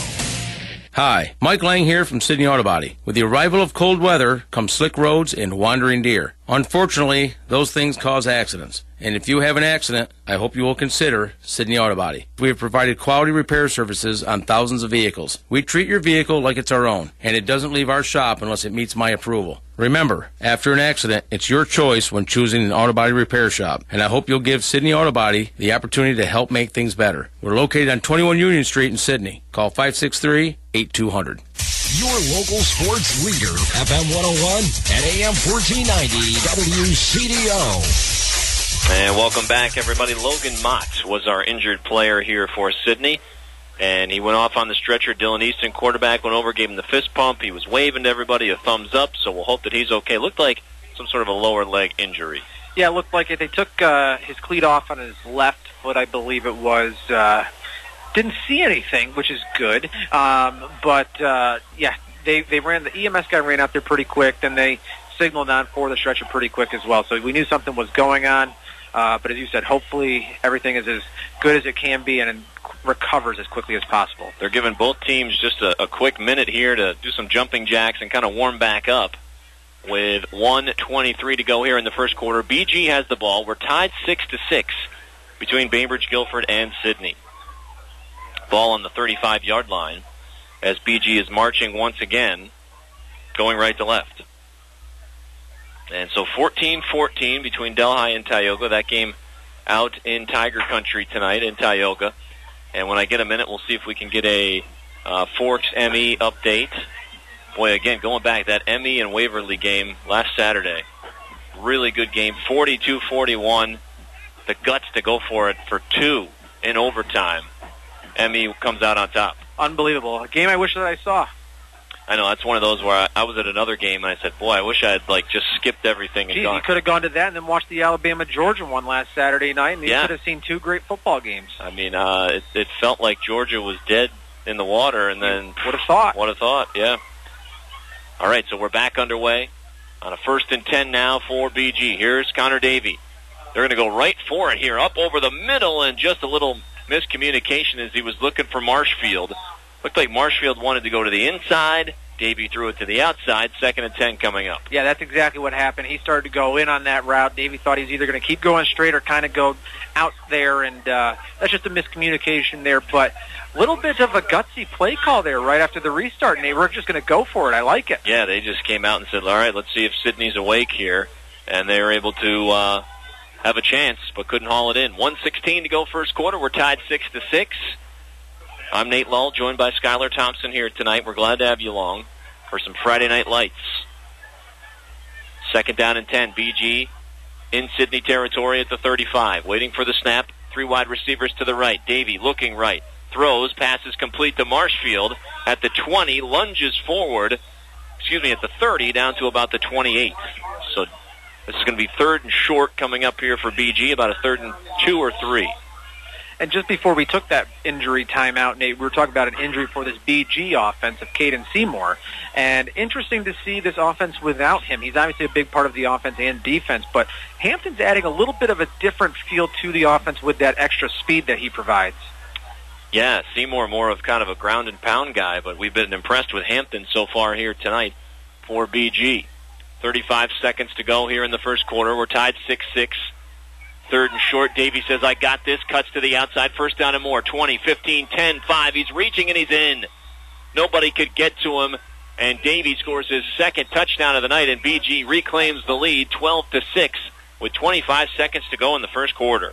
Hi, Mike Lang here from Sydney Auto Body. With the arrival of cold weather comes slick roads and wandering deer. Unfortunately, those things cause accidents. And if you have an accident, I hope you will consider Sydney Auto Body. We have provided quality repair services on thousands of vehicles. We treat your vehicle like it's our own, and it doesn't leave our shop unless it meets my approval. Remember, after an accident, it's your choice when choosing an auto body repair shop, and I hope you'll give Sydney Auto Body the opportunity to help make things better. We're located on 21 Union Street in Sydney. Call 563-8200. Your local sports leader, FM 101 and AM 1490 WCDO. And welcome back, everybody. Logan Mott was our injured player here for Sydney. And he went off on the stretcher. Dylan Easton, quarterback, went over, gave him the fist pump. He was waving to everybody, a thumbs up, so we'll hope that he's okay. Looked like some sort of a lower leg injury. Yeah, it looked like it. They took his cleat off on his left foot, I believe it was. Didn't see anything, which is good. Yeah, they ran. The EMS guy ran out there pretty quick. Then they signaled on for the stretcher pretty quick as well. So we knew something was going on. But as you said, hopefully everything is as good as it can be and recovers as quickly as possible. They're giving both teams just a quick minute here to do some jumping jacks and kind of warm back up with 1:23 to go here in the first quarter. BG has the ball. We're tied 6-6 between Bainbridge, Guilford, and Sydney. Ball on the 35-yard line as BG is marching once again, going right to left. And so 14-14 between Delhi and Tioga. That game out in Tiger Country tonight in Tioga. And when I get a minute, we'll see if we can get a Forks ME update. Boy, again, going back, that ME and Waverly game last Saturday. Really good game, 42-41. The guts to go for it for two in overtime. ME comes out on top. Unbelievable. A game I wish that I saw. I know, that's one of those where I was at another game and I said, boy, I wish I had just skipped everything and gone. You could have gone to that and then watched the Alabama-Georgia one last Saturday night, and you could have seen two great football games. I mean, it felt like Georgia was dead in the water, and then... Would have thought. Would have thought, yeah. All right, so we're back underway on a 1st and 10 now for BG. Here's Connor Davey. They're going to go right for it here, up over the middle, and just a little miscommunication as he was looking for Marshfield. Looked like Marshfield wanted to go to the inside. Davey threw it to the outside. 2nd and 10 coming up. Yeah, that's exactly what happened. He started to go in on that route. Davey thought he was either going to keep going straight or kind of go out there, and that's just a miscommunication there. But a little bit of a gutsy play call there right after the restart, and they were just going to go for it. I like it. Yeah, they just came out and said, all right, let's see if Sydney's awake here. And they were able to have a chance, but couldn't haul it in. 1:16 to go first quarter. We're tied 6-6. I'm Nate Lull, joined by Skylar Thompson here tonight. We're glad to have you along for some Friday Night Lights. 2nd down and 10. BG in Sydney territory at the 35. Waiting for the snap. 3 wide receivers to the right. Davey looking right. Throws. Passes complete to Marshfield at the 20. Lunges forward. At the 30 down to about the 28. So this is going to be 3rd and short coming up here for BG. About a 3rd and 2 or 3. And just before we took that injury timeout, Nate, we were talking about an injury for this BG offense of Caden Seymour. And interesting to see this offense without him. He's obviously a big part of the offense and defense, but Hampton's adding a little bit of a different feel to the offense with that extra speed that he provides. Yeah, Seymour more of kind of a ground and pound guy, but we've been impressed with Hampton so far here tonight for BG. 35 seconds to go here in the first quarter. We're tied 6-6. 3rd and short. Davey says, I got this. Cuts to the outside. 1st down and more. 20, 15, 10, 5. He's reaching and he's in. Nobody could get to him. And Davey scores his 2nd touchdown of the night, and BG reclaims the lead 12-6 with 25 seconds to go in the first quarter.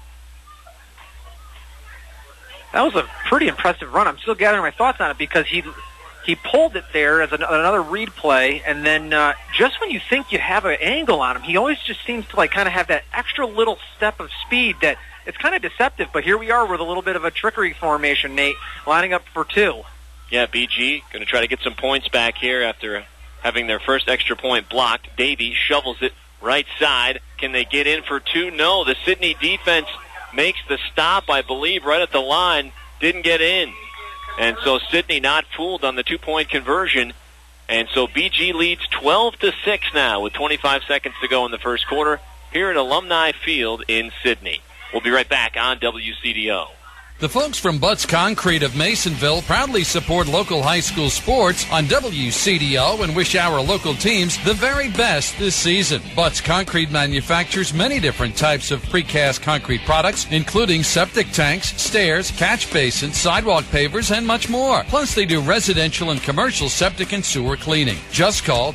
That was a pretty impressive run. I'm still gathering my thoughts on it because he pulled it there as another read play, and then just when you think you have an angle on him, he always just seems to kind of have that extra little step of speed that it's kind of deceptive. But here we are with a little bit of a trickery formation, Nate, lining up for 2. Yeah, BG going to try to get some points back here after having their first extra point blocked. Davey shovels it right side. Can they get in for 2? No, the Sydney defense makes the stop, I believe, right at the line. Didn't get in. And so Sydney not fooled on the 2-point conversion. And so BG leads 12-6 now with 25 seconds to go in the first quarter here at Alumni Field in Sydney. We'll be right back on WCDO. The folks from Butts Concrete of Masonville proudly support local high school sports on WCDO and wish our local teams the very best this season. Butts Concrete manufactures many different types of precast concrete products, including septic tanks, stairs, catch basins, sidewalk pavers, and much more. Plus, they do residential and commercial septic and sewer cleaning. Just call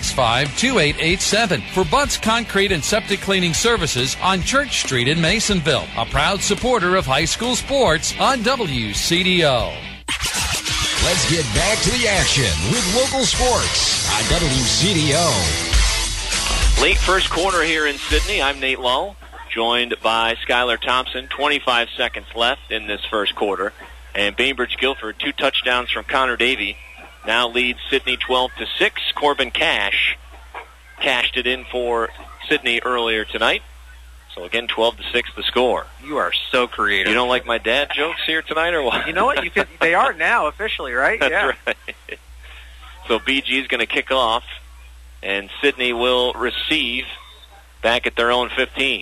265-2887 for Butts Concrete and Septic Cleaning Services on Church Street in Masonville, a proud supporter of high school sports on WCDO. Let's get back to the action with local sports on WCDO. Late first quarter here in Sydney. I'm Nate Lull, joined by Skylar Thompson. 25 seconds left in this first quarter. And Bainbridge Guilford, 2 touchdowns from Connor Davey, now leads Sydney 12-6. Corbin Cash cashed it in for Sydney earlier tonight. So again, 12-6 the score. You are so creative. You don't like my dad jokes here tonight, or what? You know what? They are now officially, right? That's yeah. right. So BG is going to kick off, and Sydney will receive back at their own 15.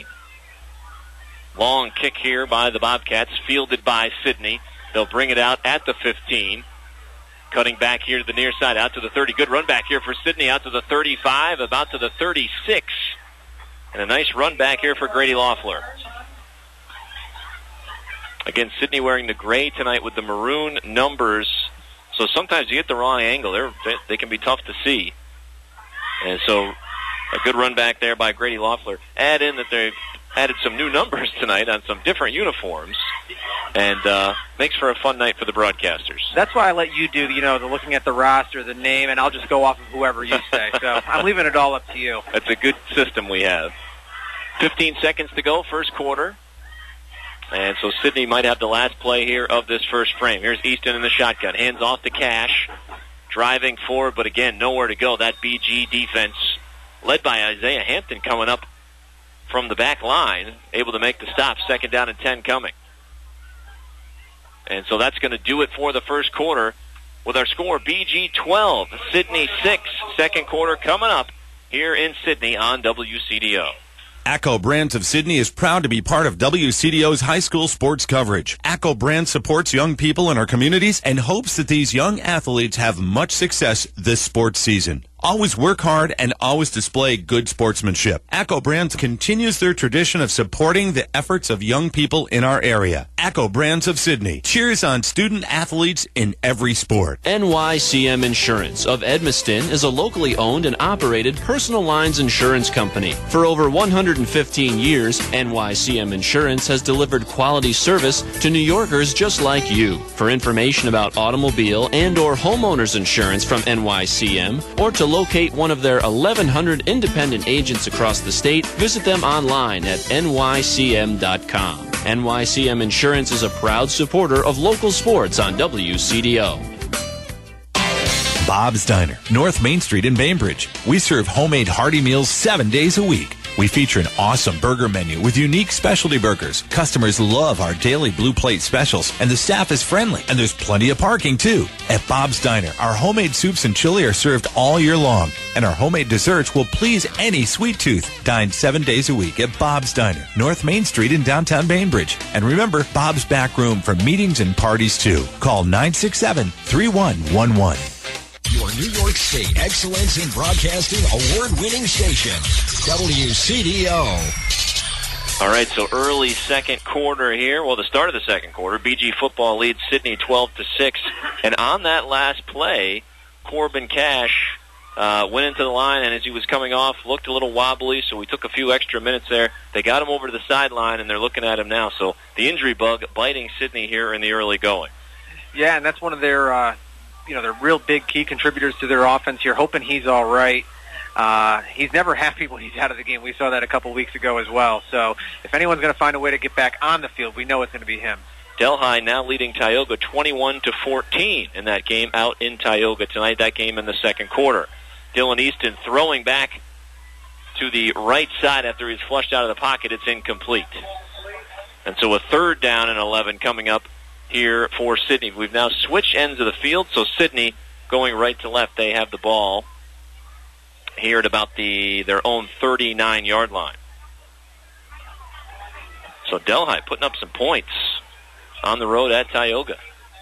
Long kick here by the Bobcats, fielded by Sydney. They'll bring it out at the 15. Cutting back here to the near side, out to the 30. Good run back here for Sydney, out to the 35, about to the 36. And a nice run back here for Grady Loeffler. Again, Sydney wearing the gray tonight with the maroon numbers. So sometimes you get the wrong angle. They can be tough to see. And so a good run back there by Grady Loeffler. Add in that they've added some new numbers tonight on some different uniforms. And makes for a fun night for the broadcasters. That's why I let you do, the looking at the roster, the name, and I'll just go off of whoever you say. So I'm leaving it all up to you. That's a good system we have. 15 seconds to go, first quarter. And so Sydney might have the last play here of this first frame. Here's Easton in the shotgun. Hands off to Cash. Driving forward, but again, nowhere to go. That BG defense, led by Isaiah Hampton, coming up from the back line, able to make the stop. 2nd down and 10 coming. And so that's going to do it for the first quarter with our score, BG 12, Sydney 6. Second quarter coming up here in Sydney on WCDO. ACCO Brands of Sydney is proud to be part of WCDO's high school sports coverage. ACCO Brands supports young people in our communities and hopes that these young athletes have much success this sports season. Always work hard and always display good sportsmanship. ACCO Brands continues their tradition of supporting the efforts of young people in our area. ACCO Brands of Sydney cheers on student athletes in every sport. NYCM Insurance of Edmiston is a locally owned and operated personal lines insurance company. For over 115 years, NYCM Insurance has delivered quality service to New Yorkers just like you. For information about automobile and or homeowners insurance from NYCM, or to locate one of their 1,100 independent agents across the state, visit them online at nycm.com. NYCM Insurance is a proud supporter of local sports on WCDO. Bob's Diner, North Main Street in Bainbridge. We serve homemade hearty meals 7 days a week. We feature an awesome burger menu with unique specialty burgers. Customers love our daily blue plate specials, and the staff is friendly, and there's plenty of parking too. At Bob's Diner, our homemade soups and chili are served all year long, and our homemade desserts will please any sweet tooth. Dine 7 days a week at Bob's Diner, North Main Street in downtown Bainbridge. And remember, Bob's back room for meetings and parties too. Call 967-3111. Your New York State Excellence in Broadcasting award-winning station, WCDO. All right, so early second quarter here. Well, the start of the second quarter, BG football leads Sydney 12-6. And on that last play, Corbin Cash went into the line, and as he was coming off, looked a little wobbly, so we took a few extra minutes there. They got him over to the sideline, and they're looking at him now. So the injury bug biting Sydney here in the early going. Yeah, and that's one of their they're real big key contributors to their offense here, hoping he's all right. He's never happy when he's out of the game. We saw that a couple weeks ago as well. So if anyone's going to find a way to get back on the field, we know it's going to be him. Delhi now leading Tioga 21-14 in that game out in Tioga tonight, that game in the second quarter. Dylan Easton throwing back to the right side after he's flushed out of the pocket. It's incomplete. And so a third down and 11 coming up here for Sydney. We've now switched ends of the field, so Sydney going right to left. They have the ball here at about their own 39-yard line. So Delhi putting up some points on the road at Tioga.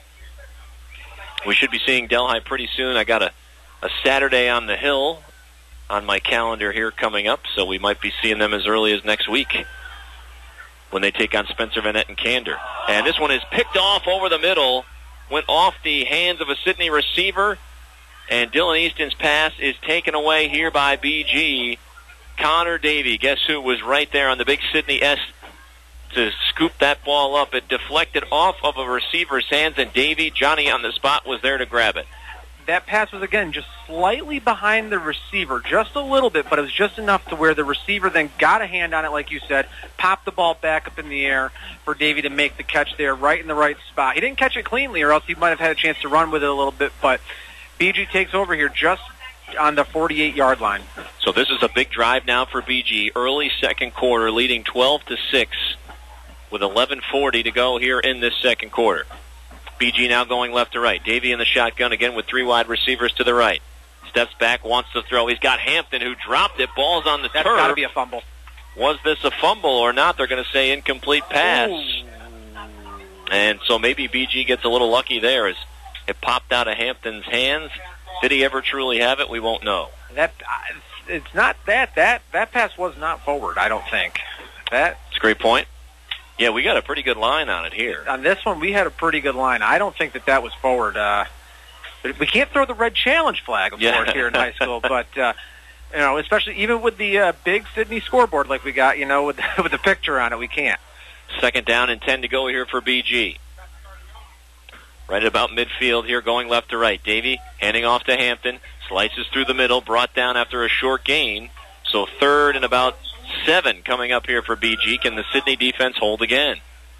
We should be seeing Delhi pretty soon. I got a Saturday on the Hill on my calendar here coming up, so we might be seeing them as early as next week when they take on Spencer Vanette and Candor. And this one is picked off over the middle, went off the hands of a Sydney receiver, and Dylan Easton's pass is taken away here by BG. Connor Davey, guess who was right there on the big Sydney S to scoop that ball up. It deflected off of a receiver's hands, and Davey, Johnny on the spot, was there to grab it. That pass was, again, just slightly behind the receiver, just a little bit, but it was just enough to where the receiver then got a hand on it, like you said, popped the ball back up in the air for Davey to make the catch there right in the right spot. He didn't catch it cleanly, or else he might have had a chance to run with it a little bit, but BG takes over here just on the 48-yard line. So this is a big drive now for BG. Early second quarter, leading 12-6 with 11:40 to go here in this second quarter. BG now going left to right. Davey in the shotgun again with three wide receivers to the right. Steps back, wants to throw. He's got Hampton who dropped it. Ball's on the turf. That's got to be a fumble. Was this a fumble or not? They're going to say incomplete pass. Ooh. And so maybe BG gets a little lucky there as it popped out of Hampton's hands. Did he ever truly have it? We won't know. It's not that. That pass was not forward, I don't think. That's a great point. Yeah, we got a pretty good line on it here. On this one, we had a pretty good line. I don't think that was forward. But we can't throw the red challenge flag, of course, here in high school. But, especially even with the big Sydney scoreboard like we got, with the picture on it, we can't. Second down and 10 to go here for BG. Right at about midfield here, going left to right. Davey handing off to Hampton. Slices through the middle, brought down after a short gain. So third and about 7 coming up here for BG. Can the Sydney defense hold again?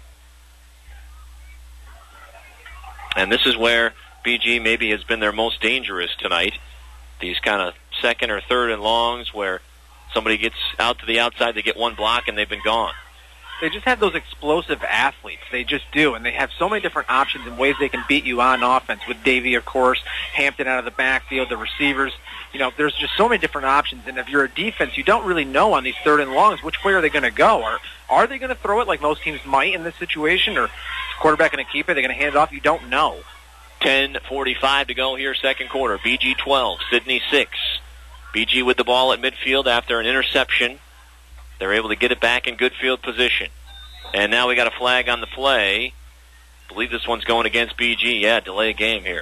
And this is where BG maybe has been their most dangerous tonight. These kind of second or third and longs where somebody gets out to the outside, they get one block, and they've been gone. They just have those explosive athletes. They just do. And they have so many different options and ways they can beat you on offense. With Davey, of course, Hampton out of the backfield, the receivers. There's just so many different options. And if you're a defense, you don't really know on these third and longs which way are they going to go. Or are they going to throw it like most teams might in this situation? Or is the quarterback going to keep it? They're going to hand it off? You don't know. 10:45 to go here, second quarter. BG 12, Sydney 6. BG with the ball at midfield after an interception. They're able to get it back in good field position. And now we got a flag on the play. I believe this one's going against BG. Yeah, delay a game here.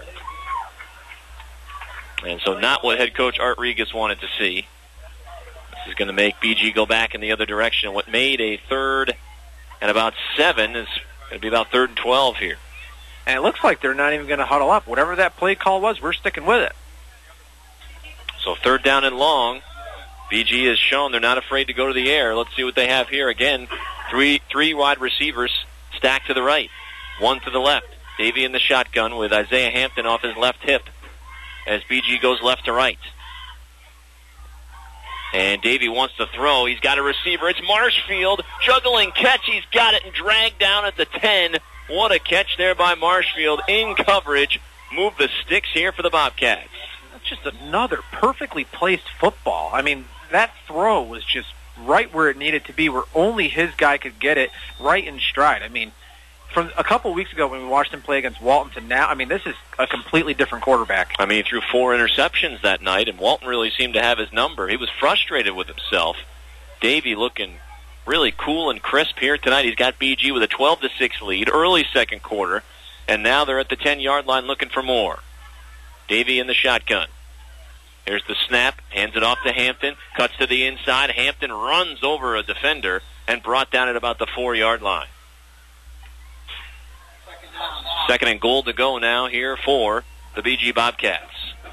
And so not what head coach Art Regas wanted to see. This is going to make BG go back in the other direction. What made a 3rd and about 7 is going to be about 3rd and 12 here. And it looks like they're not even going to huddle up. Whatever that play call was, we're sticking with it. So 3rd down and long. BG has shown they're not afraid to go to the air. Let's see what they have here. Again, three wide receivers stacked to the right, one to the left. Davey in the shotgun with Isaiah Hampton off his left hip as BG goes left to right. And Davey wants to throw. He's got a receiver. It's Marshfield. Juggling catch. He's got it and dragged down at the 10. What a catch there by Marshfield in coverage. Move the sticks here for the Bobcats. That's just another perfectly placed football. I mean, that throw was just right where it needed to be, where only his guy could get it right in stride. I mean, from a couple of weeks ago when we watched him play against Walton to now, I mean, this is a completely different quarterback. I mean, he threw 4 interceptions that night, and Walton really seemed to have his number. He was frustrated with himself. Davey looking really cool and crisp here tonight. He's got BG with a 12-6 lead, early second quarter, and now they're at the 10-yard line looking for more. Davey in the shotgun. Here's the snap, hands it off to Hampton, cuts to the inside. Hampton runs over a defender and brought down at about the 4-yard line. 2nd and goal to go now here for the BG Bobcats.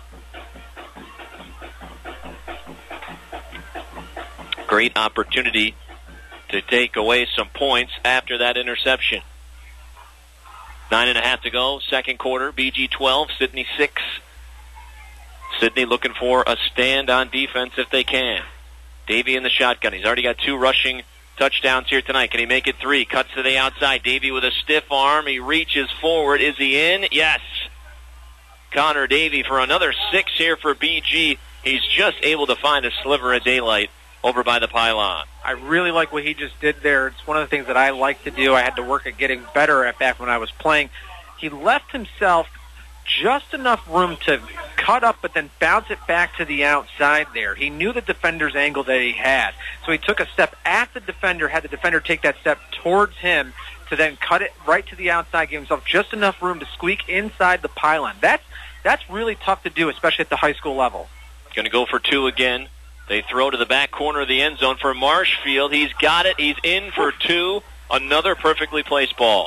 Great opportunity to take away some points after that interception. 9.5 to go, second quarter. BG 12, Sidney 6. Sidney looking for a stand on defense if they can. Davey in the shotgun. He's already got 2 rushing touchdowns here tonight. Can he make it 3? Cuts to the outside. Davey with a stiff arm. He reaches forward. Is he in? Yes. Connor Davey for another 6 here for BG. He's just able to find a sliver of daylight over by the pylon. I really like what he just did there. It's one of the things that I like to do. I had to work at getting better at back when I was playing. He left himself just enough room to cut up but then bounce it back to the outside there. He knew the defender's angle that he had. So he took a step at the defender, had the defender take that step towards him to then cut it right to the outside, give himself just enough room to squeak inside the pylon. That's really tough to do, especially at the high school level. Going to go for 2 again. They throw to the back corner of the end zone for Marshfield. He's got it. He's in for 2. Another perfectly placed ball.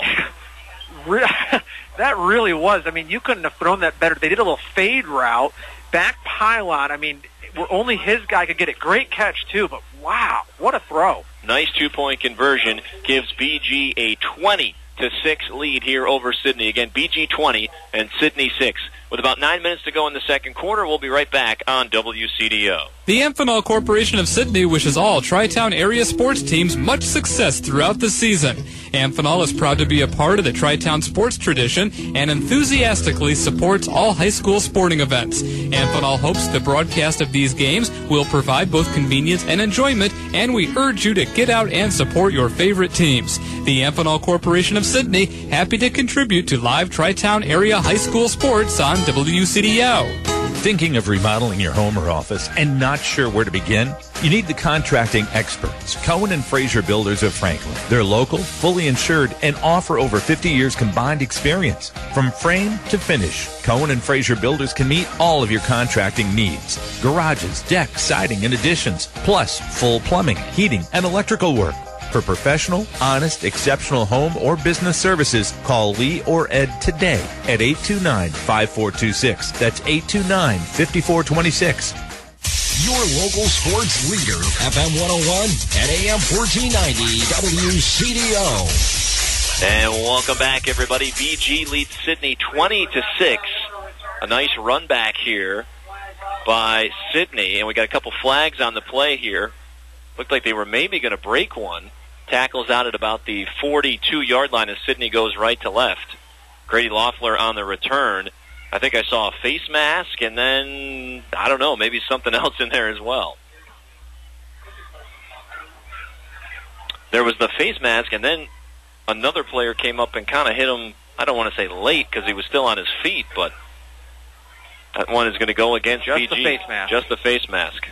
That really was. I mean, you couldn't have thrown that better. They did a little fade route, back pylon. I mean, only his guy could get it. Great catch, too, but wow, what a throw. Nice 2-point conversion gives BG a 20-6 lead here over Sidney. Again, BG 20 and Sidney 6. With about 9 minutes to go in the second quarter, we'll be right back on WCDO. The Amphenol Corporation of Sidney wishes all Tri-Town area sports teams much success throughout the season. Amphenol is proud to be a part of the Tri-Town sports tradition and enthusiastically supports all high school sporting events. Amphenol hopes the broadcast of these games will provide both convenience and enjoyment, and we urge you to get out and support your favorite teams. The Amphenol Corporation of Sidney, happy to contribute to live Tri-Town area high school sports on WCDO. Thinking of remodeling your home or office and not sure where to begin? You need the contracting experts, Cohen and Fraser Builders of Franklin. They're local, fully insured, and offer over 50 years combined experience. From frame to finish, Cohen and Fraser Builders can meet all of your contracting needs. Garages, decks, siding, and additions, plus full plumbing, heating, and electrical work. For professional, honest, exceptional home or business services, call Lee or Ed today at 829-5426. That's 829-5426. Your local sports leader, FM 101 and AM 1490 WCDO. And welcome back, everybody. BG leads Sidney 20-6. A nice run back here by Sidney, and we got a couple flags on the play here. Looked like they were maybe going to break one. Tackles out at about the 42-yard line as Sidney goes right to left. Grady Loeffler on the return. I think I saw a face mask, and then, I don't know, maybe something else in there as well. There was the face mask, and then another player came up and kind of hit him, I don't want to say late because he was still on his feet, but That one is going to go against Just BG. the face mask. Just the face mask.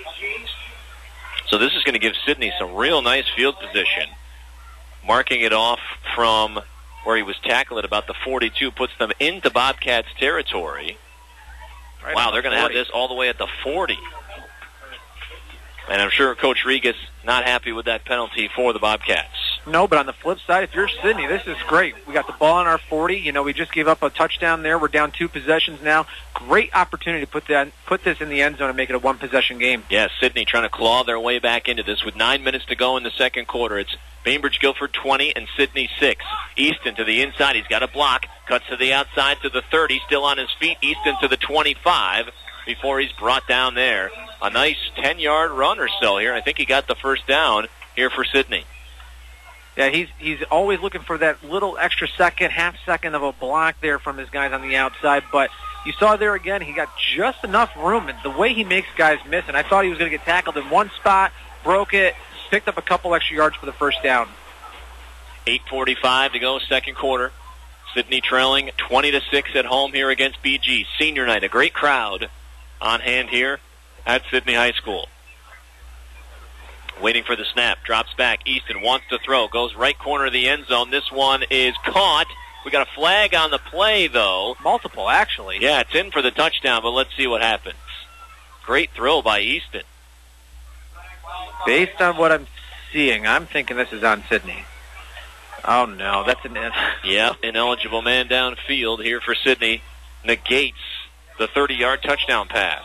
So this is going to give Sidney some real nice field position. Marking it off from where he was tackled at about the 42 puts them into Bobcats territory. Right, wow, they're going to have this all the way at the 40. And I'm sure Coach Regas not happy with that penalty for the Bobcats. No, but on the flip side, if you're Sidney, this is great. We got the ball on our 40. You know, we just gave up a touchdown there. We're down 2 possessions now. Great opportunity to put this in the end zone and make it a one-possession game. Yeah, Sidney trying to claw their way back into this with 9 minutes to go in the second quarter. It's Bainbridge-Guilford 20 and Sidney 6. Easton to the inside. He's got a block. Cuts to the outside to the 30. Still on his feet. Easton to the 25 before he's brought down there. A nice 10-yard run or so here. I think he got the first down here for Sidney. Yeah, he's always looking for that little extra second, half second of a block there from his guys on the outside. But you saw there again, he got just enough room. And the way he makes guys miss, and I thought he was going to get tackled in one spot, broke it, picked up a couple extra yards for the first down. 8:45 to go, second quarter. Sidney trailing 20-6 at home here against BG. Senior night, a great crowd on hand here at Sidney High School. Waiting for the snap, drops back. Easton wants to throw, goes right corner of the end zone. This one is caught. We got a flag on the play, though. Multiple, actually. Yeah, it's in for the touchdown, but let's see what happens. Great throw by Easton. Based on what I'm seeing, I'm thinking this is on Sidney. Oh, no, that's an... Yeah, ineligible man downfield here for Sidney. Negates the 30-yard touchdown pass.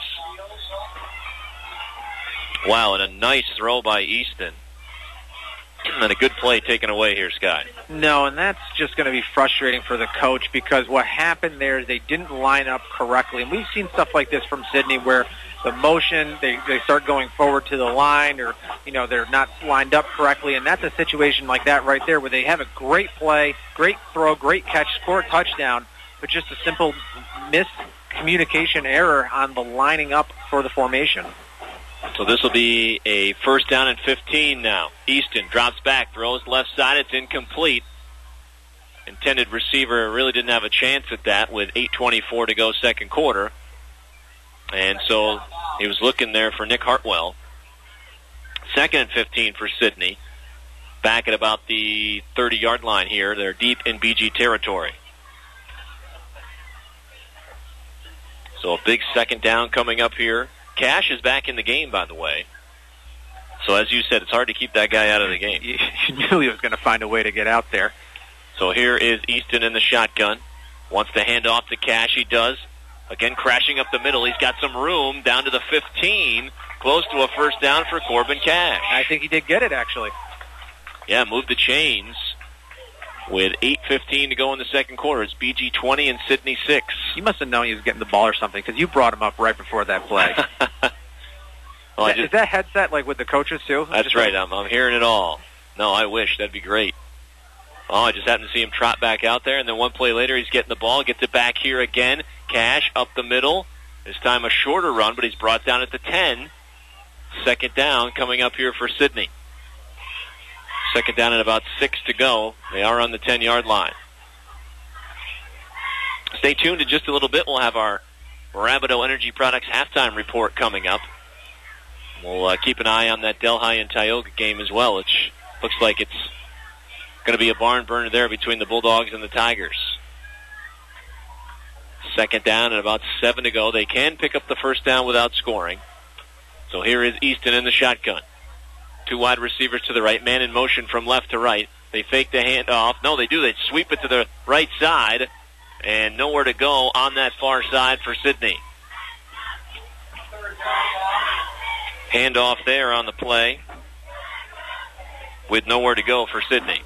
Wow, and a nice throw by Easton. And a good play taken away here, Sky. No, and that's just going to be frustrating for the coach because what happened there is they didn't line up correctly. And we've seen stuff like this from Sidney where the motion, they start going forward to the line or, you know, they're not lined up correctly. And that's a situation like that right there where they have a great play, great throw, great catch, score a touchdown, but just a simple miscommunication error on the lining up for the formation. So this will be a first down and 15 now. Easton drops back, throws left side. It's incomplete. Intended receiver really didn't have a chance at that with 8:24 to go second quarter. And so he was looking there for Nick Hartwell. Second and 15 for Sidney. Back at about the 30-yard line here. They're deep in BG territory. So a big second down coming up here. Cash is back in the game, by the way. So as you said, it's hard to keep that guy out of the game. You knew he was going to find a way to get out there. So here is Easton in the shotgun. Wants to hand off to Cash. He does. Again, crashing up the middle. He's got some room down to the 15. Close to a first down for Corbin Cash. I think he did get it, actually. Yeah, move the chains. With 8:15 to go in the second quarter, it's BG 20 and Sidney 6. You must have known he was getting the ball or something because you brought him up right before that play. Well, is that headset like with the coaches too? That's right. I'm hearing it all. No, I wish. That'd be great. Oh, I just happened to see him trot back out there, and then one play later he's getting the ball, gets it back here again. Cash up the middle. This time a shorter run, but he's brought down at the 10. Second down coming up here for Sidney. Second down and about 6 to go. They are on the 10-yard line. Stay tuned in just a little bit. We'll have our Rabideau Energy Products halftime report coming up. We'll keep an eye on that Delhi and Tioga game as well. It looks like it's going to be a barn burner there between the Bulldogs and the Tigers. Second down and about 7 to go. They can pick up the first down without scoring. So here is Easton in the shotgun. 2 wide receivers to the right, man in motion from left to right. They fake the handoff. No, they do. They sweep it to the right side, and nowhere to go on that far side for Sidney. Handoff there on the play with nowhere to go for Sidney.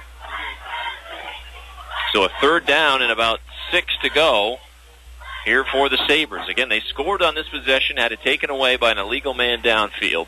So a third down and about 6 to go here for the Sabres. Again, they scored on this possession, had it taken away by an illegal man downfield.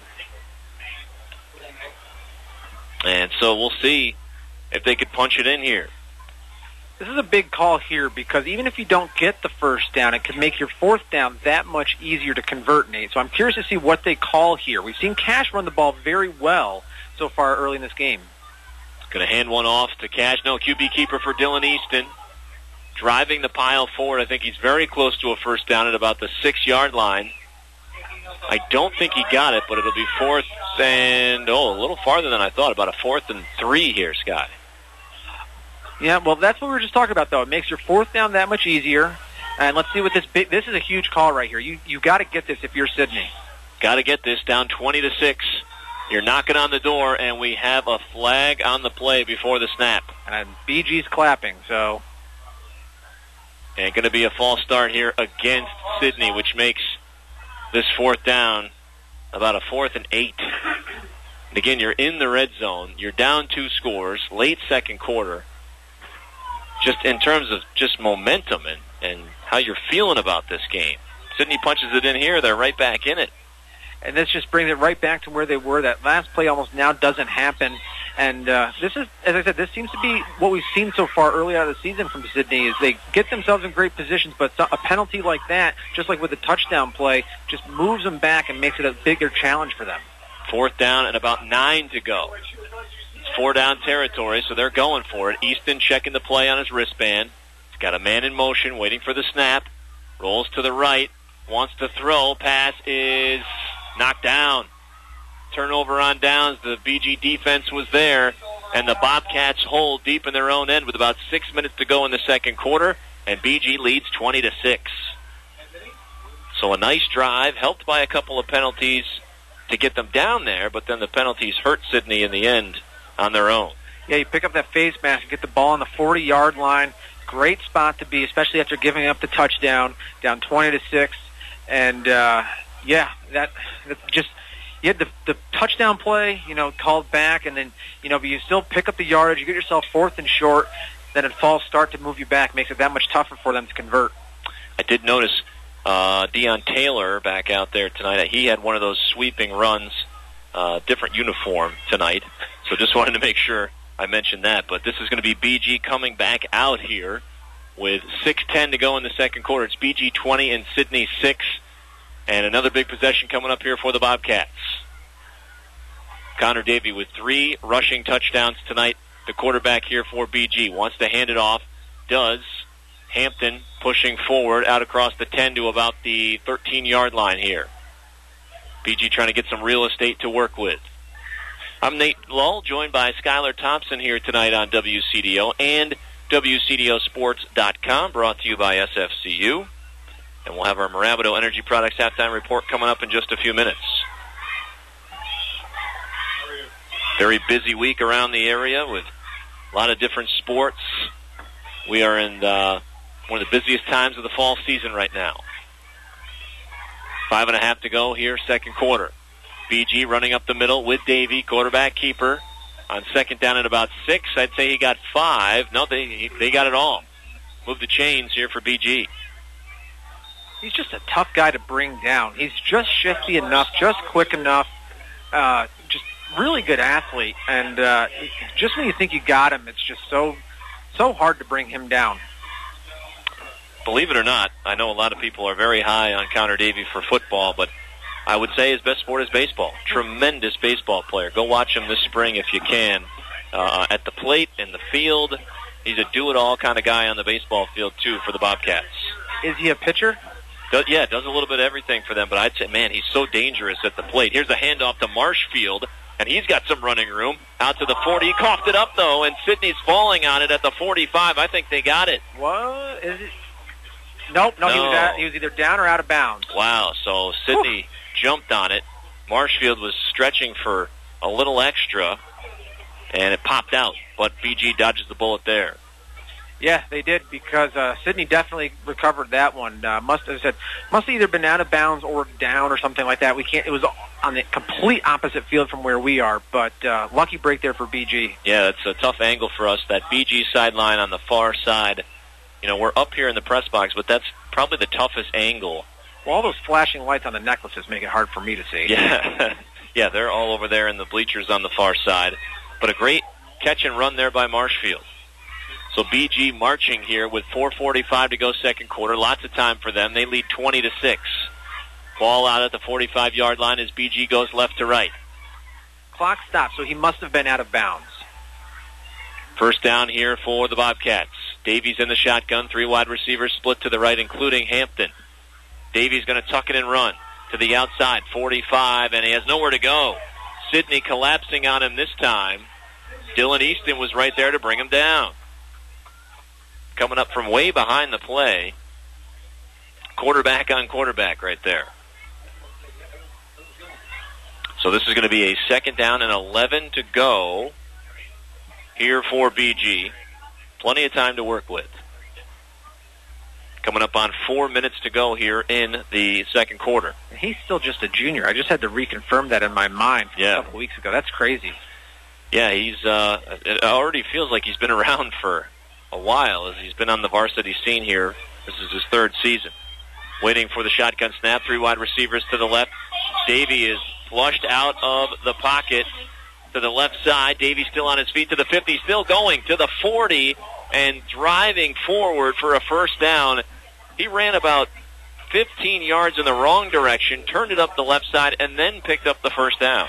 And so we'll see if they could punch it in here. This is a big call here because even if you don't get the first down, it could make your fourth down that much easier to convert, Nate. So I'm curious to see what they call here. We've seen Cash run the ball very well so far early in this game. Going to hand one off to Cash. No, QB keeper for Dylan Easton. driving the pile forward. I think he's very close to a first down at about the 6-yard line. I don't think he got it, but it'll be 4th and, a little farther than I thought, about a 4th and 3 here, Scott. Yeah, well, that's what we were just talking about, though. It makes your 4th down that much easier. And let's see what this is a huge call right here. You got to get this if you're Sidney. Got to get this down 20-6. You're knocking on the door, and we have a flag on the play before the snap. And BG's clapping, so. And going to be a false start here against Sidney, which makes this 4th down about a 4th and 8. And again, you're in the red zone. You're down 2 scores, late second quarter. Just in terms of just momentum and how you're feeling about this game. Sidney punches it in here. They're right back in it. And this just brings it right back to where they were. That last play almost now doesn't happen. And this is, as I said, this seems to be what we've seen so far early out of the season from Sidney, is they get themselves in great positions, but a penalty like that, just like with the touchdown play, just moves them back and makes it a bigger challenge for them. 4th down and about 9 to go. It's 4-down territory, so they're going for it. Easton checking the play on his wristband. He's got a man in motion, waiting for the snap. Rolls to the right, wants to throw. Pass is knocked down. Turnover on downs. The BG defense was there, and the Bobcats hold deep in their own end with about 6 minutes to go in the second quarter, and BG leads 20-6. So a nice drive, helped by a couple of penalties to get them down there, but then the penalties hurt Sidney in the end on their own. Yeah, you pick up that face mask and get the ball on the 40-yard line. Great spot to be, especially after giving up the touchdown, down 20-6. And, that just... You had the touchdown play, called back, and then, but you still pick up the yardage. You get yourself 4th and short, then a false start to move you back makes it that much tougher for them to convert. I did notice Deion Taylor back out there tonight. He had one of those sweeping runs, different uniform tonight, so just wanted to make sure I mentioned that. But this is going to be BG coming back out here with 6:10 to go in the second quarter. It's BG 20 and Sidney 6. And another big possession coming up here for the Bobcats. Connor Davey with 3 rushing touchdowns tonight. The quarterback here for BG wants to hand it off. Does. Hampton pushing forward out across the 10 to about the 13-yard line here. BG trying to get some real estate to work with. I'm Nate Lull, joined by Skylar Thompson here tonight on WCDO and WCDOsports.com, brought to you by SFCU. And we'll have our Mirabito Energy Products halftime report coming up in just a few minutes. Very busy week around the area with a lot of different sports. We are in one of the busiest times of the fall season right now. 5.5 to go here, second quarter. BG running up the middle with Davey, quarterback keeper. On second down at about 6, I'd say he got 5. No, they got it all. Move the chains here for BG. He's just a tough guy to bring down. He's just shifty enough, just quick enough, just really good athlete. And just when you think you got him, it's just so hard to bring him down. Believe it or not, I know a lot of people are very high on Connor Davey for football, but I would say his best sport is baseball. Tremendous baseball player. Go watch him this spring if you can. At the plate, in the field. He's a do-it-all kind of guy on the baseball field, too, for the Bobcats. Is he a pitcher? Does a little bit of everything for them, but I'd say, man, he's so dangerous at the plate. Here's a handoff to Marshfield, and he's got some running room. Out to the 40. He coughed it up, though, and Sidney's falling on it at the 45. I think they got it. What? Is it? Nope, no. He was either down or out of bounds. Wow, so Sidney jumped on it. Marshfield was stretching for a little extra, and it popped out, but BG dodges the bullet there. Yeah, they did, because Sidney definitely recovered that one. Must have either been out of bounds or down or something like that. It was on the complete opposite field from where we are, but lucky break there for BG. Yeah, it's a tough angle for us. That BG sideline on the far side. We're up here in the press box, but that's probably the toughest angle. Well, all those flashing lights on the necklaces make it hard for me to see. Yeah, yeah, they're all over there in the bleachers on the far side. But a great catch and run there by Marshfield. So BG marching here with 4:45 to go second quarter. Lots of time for them. They lead 20-6. Ball out at the 45-yard line as BG goes left to right. Clock stopped, so he must have been out of bounds. First down here for the Bobcats. Davies in the shotgun. 3 wide receivers split to the right, including Hampton. Davies going to tuck it and run to the outside, 45, and he has nowhere to go. Sidney collapsing on him this time. Dylan Easton was right there to bring him down. Coming up from way behind the play. Quarterback on quarterback right there. So this is going to be a 2nd down and 11 to go here for BG. Plenty of time to work with. Coming up on 4 minutes to go here in the second quarter. He's still just a junior. I just had to reconfirm that in my mind from a couple weeks ago. That's crazy. Yeah, it already feels like he's been around for a while as he's been on the varsity scene here. This is his 3rd season. Waiting for the shotgun snap. 3 wide receivers to the left. Davey is flushed out of the pocket to the left side. Davey still on his feet to the 50, still going to the 40 and driving forward for a 1st down. He ran about 15 yards in the wrong direction, turned it up the left side, and then picked up the 1st down.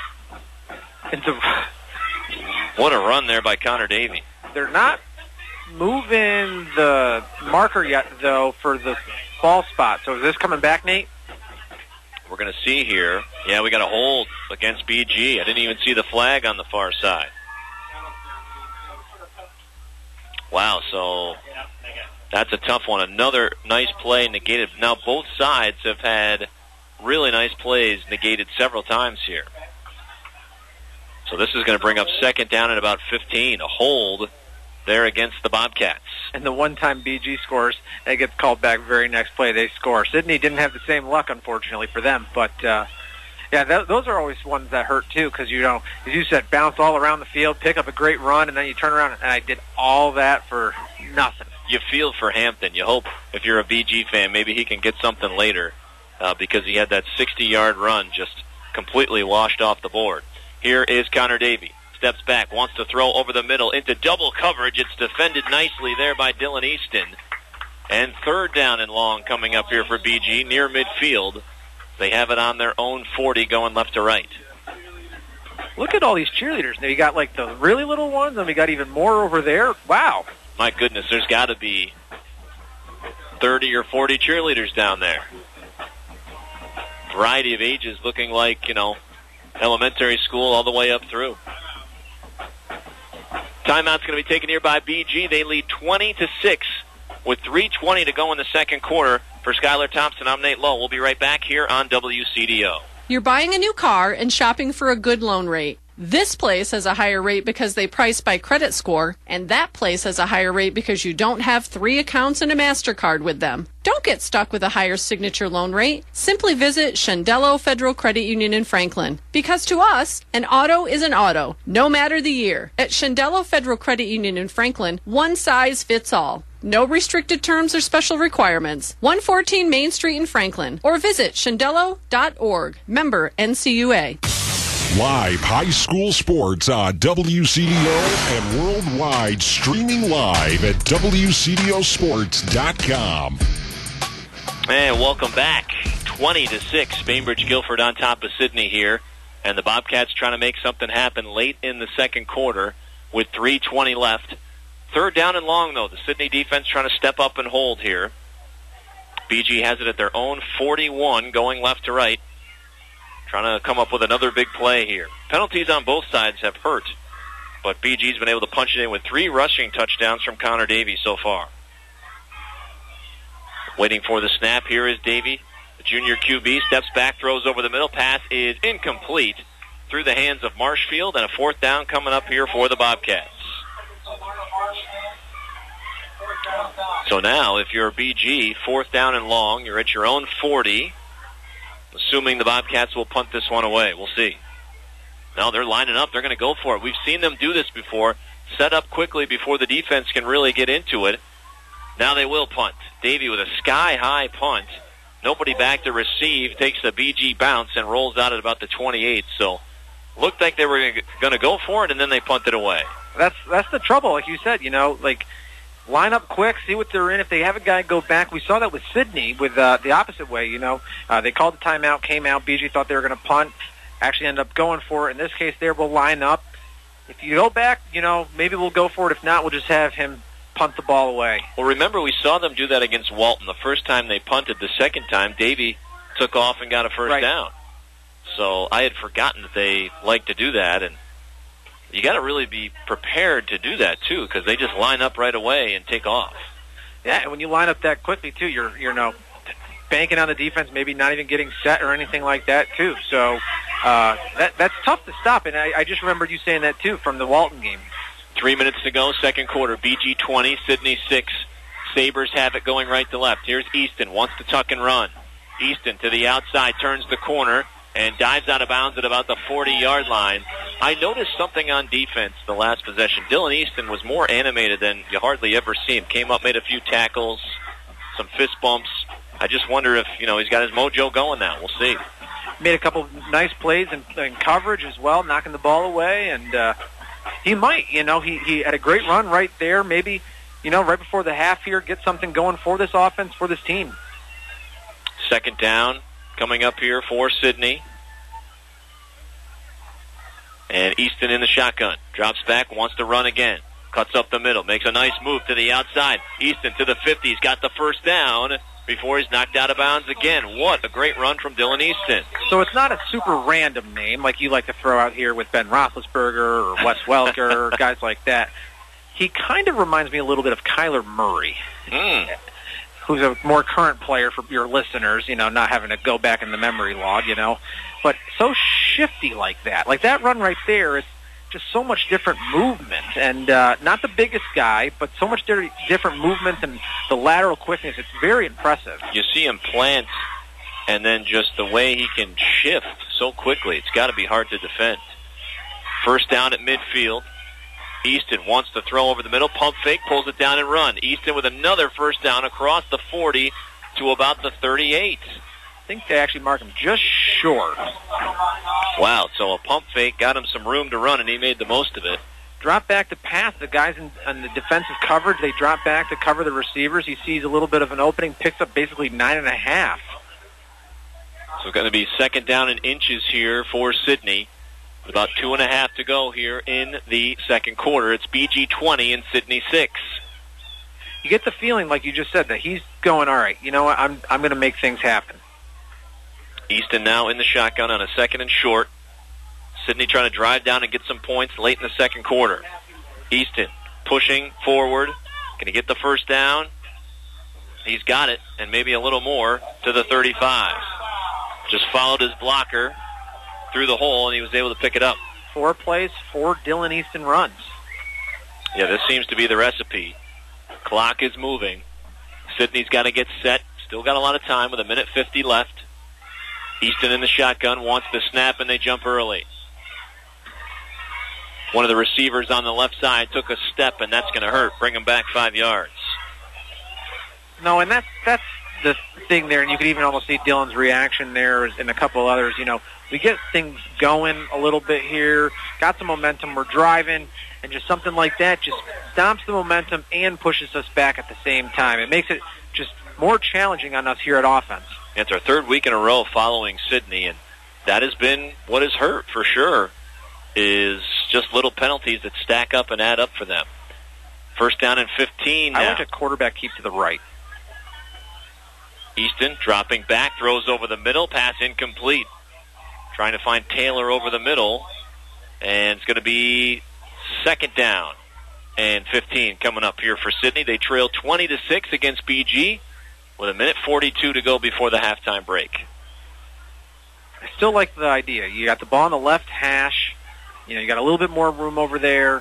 What a run there by Connor Davey. They're not moving the marker yet, though, for the ball spot. So is this coming back, Nate? We're going to see here. Yeah, we got a hold against BG. I didn't even see the flag on the far side. Wow, so that's a tough one. Another nice play negated. Now both sides have had really nice plays negated several times here. So this is going to bring up 2nd down at about 15. A hold there against the Bobcats. And the one time BG scores, they get called back very next play, they score. Sidney didn't have the same luck, unfortunately, for them. But, those are always ones that hurt, too, because, as you said, bounce all around the field, pick up a great run, and then you turn around, and I did all that for nothing. You feel for Hampton. You hope, if you're a BG fan, maybe he can get something later because he had that 60-yard run just completely washed off the board. Here is Connor Davey. Steps back, wants to throw over the middle into double coverage. It's defended nicely there by Dylan Easton. And 3rd down and long coming up here for BG near midfield. They have it on their own 40 going left to right. Look at all these cheerleaders. Now you got like the really little ones, and we got even more over there. Wow. My goodness, there's got to be 30 or 40 cheerleaders down there. Variety of ages looking like, elementary school all the way up through. Timeout's going to be taken here by BG. They lead 20-6 with 3:20 to go in the second quarter. For Skylar Thompson, I'm Nate Lowe. We'll be right back here on WCDO. You're buying a new car and shopping for a good loan rate. This place has a higher rate because they price by credit score, and that place has a higher rate because you don't have 3 accounts and a MasterCard with them. Don't get stuck with a higher signature loan rate. Simply visit Shendello Federal Credit Union in Franklin. Because to us, an auto is an auto, no matter the year. At Shendello Federal Credit Union in Franklin, one size fits all. No restricted terms or special requirements. 114 Main Street in Franklin. Or visit shendello.org. Member NCUA. Live high school sports on WCDO and worldwide, streaming live at WCDOsports.com. And welcome back. 20-6, Bainbridge Guilford on top of Sidney here. And the Bobcats trying to make something happen late in the second quarter with 3:20 left. 3rd down and long, though. The Sidney defense trying to step up and hold here. BG has it at their own 41, going left to right. Trying to come up with another big play here. Penalties on both sides have hurt, but BG's been able to punch it in with 3 rushing touchdowns from Connor Davey so far. Waiting for the snap. Here is Davey. The junior QB steps back, throws over the middle. Pass is incomplete through the hands of Marshfield, and a 4th down coming up here for the Bobcats. So now, if you're BG, 4th down and long, you're at your own 40. Assuming the Bobcats will punt this one away. We'll see. No, they're lining up. They're going to go for it. We've seen them do this before. Set up quickly before the defense can really get into it. Now they will punt. Davey with a sky-high punt. Nobody back to receive. Takes the BG bounce and rolls out at about the 28. So looked like they were going to go for it, and then they punted away. That's the trouble. Like you said, line up quick, see what they're in. If they have a guy go back, we saw that with Sidney with the opposite way, They called the timeout, came out. BG thought they were going to punt, actually ended up going for it. In this case, we'll line up. If you go back, maybe we'll go for it. If not, we'll just have him punt the ball away. Well, remember, we saw them do that against Walton. The first time they punted, the second time, Davey took off and got a first down. So I had forgotten that they like to do that, and you got to really be prepared to do that, too, because they just line up right away and take off. Yeah, and when you line up that quickly, too, you're banking on the defense, maybe not even getting set or anything like that, too. So that's tough to stop, and I just remembered you saying that, too, from the Walton game. 3 minutes to go, second quarter. BG 20, Sidney 6. Sabres have it going right to left. Here's Easton, wants to tuck and run. Easton to the outside, turns the corner, and dives out of bounds at about the 40-yard line. I noticed something on defense the last possession. Dylan Easton was more animated than you hardly ever see him. Came up, made a few tackles, some fist bumps. I just wonder if, he's got his mojo going now. We'll see. Made a couple nice plays in coverage as well, knocking the ball away, and he might, he had a great run right there. Maybe, right before the half here, get something going for this offense, for this team. Second down coming up here for Sidney. And Easton in the shotgun. Drops back, wants to run again. Cuts up the middle, makes a nice move to the outside. Easton to the 50, he's got the first down before he's knocked out of bounds again. What a great run from Dylan Easton. So it's not a super random name like you like to throw out here with Ben Roethlisberger or Wes Welker or guys like that. He kind of reminds me a little bit of Kyler Murray, who's a more current player for your listeners, not having to go back in the memory log, But so shifty like that. Like that run right there, it's just so much different movement. And not the biggest guy, but so much different movement and the lateral quickness. It's very impressive. You see him plant, and then just the way he can shift so quickly. It's got to be hard to defend. First down at midfield. Easton wants to throw over the middle. Pump fake, pulls it down and run. Easton with another first down across the 40 to about the 38. I think they actually marked him just short. Wow, so a pump fake got him some room to run, and he made the most of it. Drop back to pass. The guys in the defensive coverage, they drop back to cover the receivers. He sees a little bit of an opening, picks up basically 9.5. So it's going to be second down in inches here for Sidney. With about 2.5 to go here in the second quarter. It's BG 20 and Sidney 6. You get the feeling, like you just said, that he's going, all right, you know what, I'm going to make things happen. Easton now in the shotgun on a second and short. Sidney trying to drive down and get some points late in the second quarter. Easton pushing forward. Can he get the first down? He's got it, and maybe a little more to the 35. Just followed his blocker through the hole, and he was able to pick it up. 4 plays, 4 Dylan Easton runs. Yeah, this seems to be the recipe. Clock is moving. Sidney's got to get set. Still got a lot of time with 1:50 left. Easton in the shotgun wants to snap, and they jump early. One of the receivers on the left side took a step, and that's going to hurt. Bring him back 5 yards. No, and that's the thing there, and you could even almost see Dylan's reaction there and a couple others. We get things going a little bit here, got some momentum, we're driving, and just something like that just stomps the momentum and pushes us back at the same time. It makes it just more challenging on us here at offense. It's our third week in a row following Sidney, and that has been what has hurt for sure, is just little penalties that stack up and add up for them. First down and 15 now. I want a quarterback keep to the right. Easton dropping back, throws over the middle, pass incomplete. Trying to find Taylor over the middle, and it's going to be second down and 15 coming up here for Sidney. They trail 20-6 against BG with 1:42 to go before the halftime break. I still like the idea. You got the ball on the left hash. You got a little bit more room over there.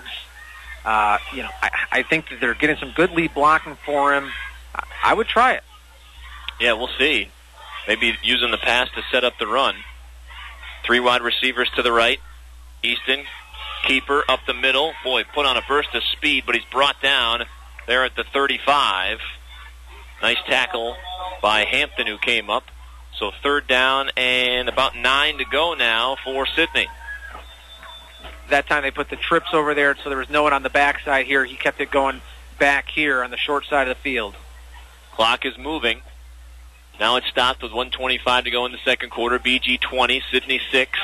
I think that they're getting some good lead blocking for him. I would try it. Yeah, we'll see. Maybe using the pass to set up the run. 3 wide receivers to the right. Easton, keeper up the middle. Boy, put on a burst of speed, but he's brought down there at the 35. Nice tackle by Hampton, who came up. So third down and about 9 to go now for Sidney. That time they put the trips over there, so there was no one on the backside here. He kept it going back here on the short side of the field. Clock is moving. Now it's stopped with 1:25 to go in the second quarter. BG 20, Sidney 6.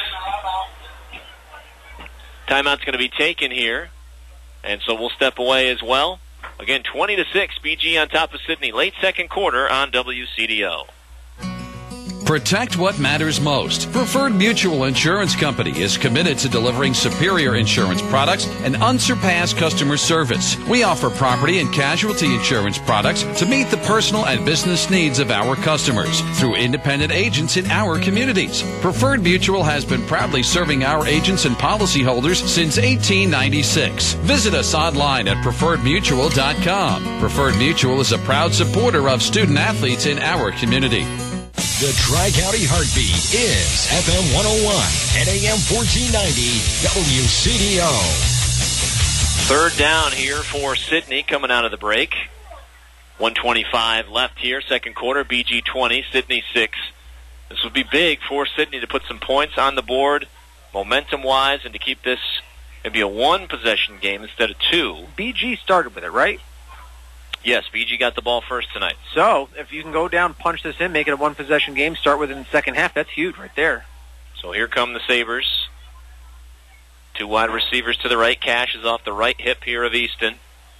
Timeout's going to be taken here, and so we'll step away as well. Again, 20-6, BG on top of Sydney. Late second quarter on WCDO. Protect what matters most. Preferred Mutual Insurance Company is committed to delivering superior insurance products and unsurpassed customer service. We offer property and casualty insurance products to meet the personal and business needs of our customers through independent agents in our communities. Preferred Mutual has been proudly serving our agents and policyholders since 1896. Visit us online at preferredmutual.com. Preferred Mutual is a proud supporter of student athletes in our community. The Tri-County Heartbeat is FM 101 and AM 1490 WCDO. Third down here for Sydney coming out of the break. 1:25 left here, second quarter. BG 20, Sydney 6. This would be big for Sydney to put some points on the board, momentum-wise, and to keep this maybe a one-possession game instead of two. BG started with it, right? Yes, BG got the ball first tonight. So, if you can go down, punch this in, make it a one-possession game, start with it in the second half, that's huge right there. So here come the Sabres. Two wide receivers to the right. Cash is off the right hip here of Easton.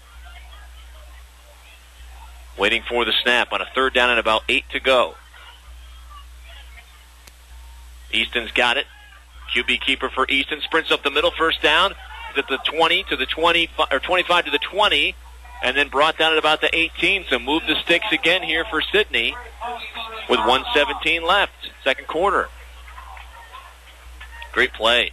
Waiting for the snap on a third down and about 8 to go. Easton's got it. QB keeper for Easton. Sprints up the middle, first down. Is at the 20 to the 25, or 25 to the 20. And then brought down at about the 18. So move the sticks again here for Sydney with 1:17 left, second quarter. Great play.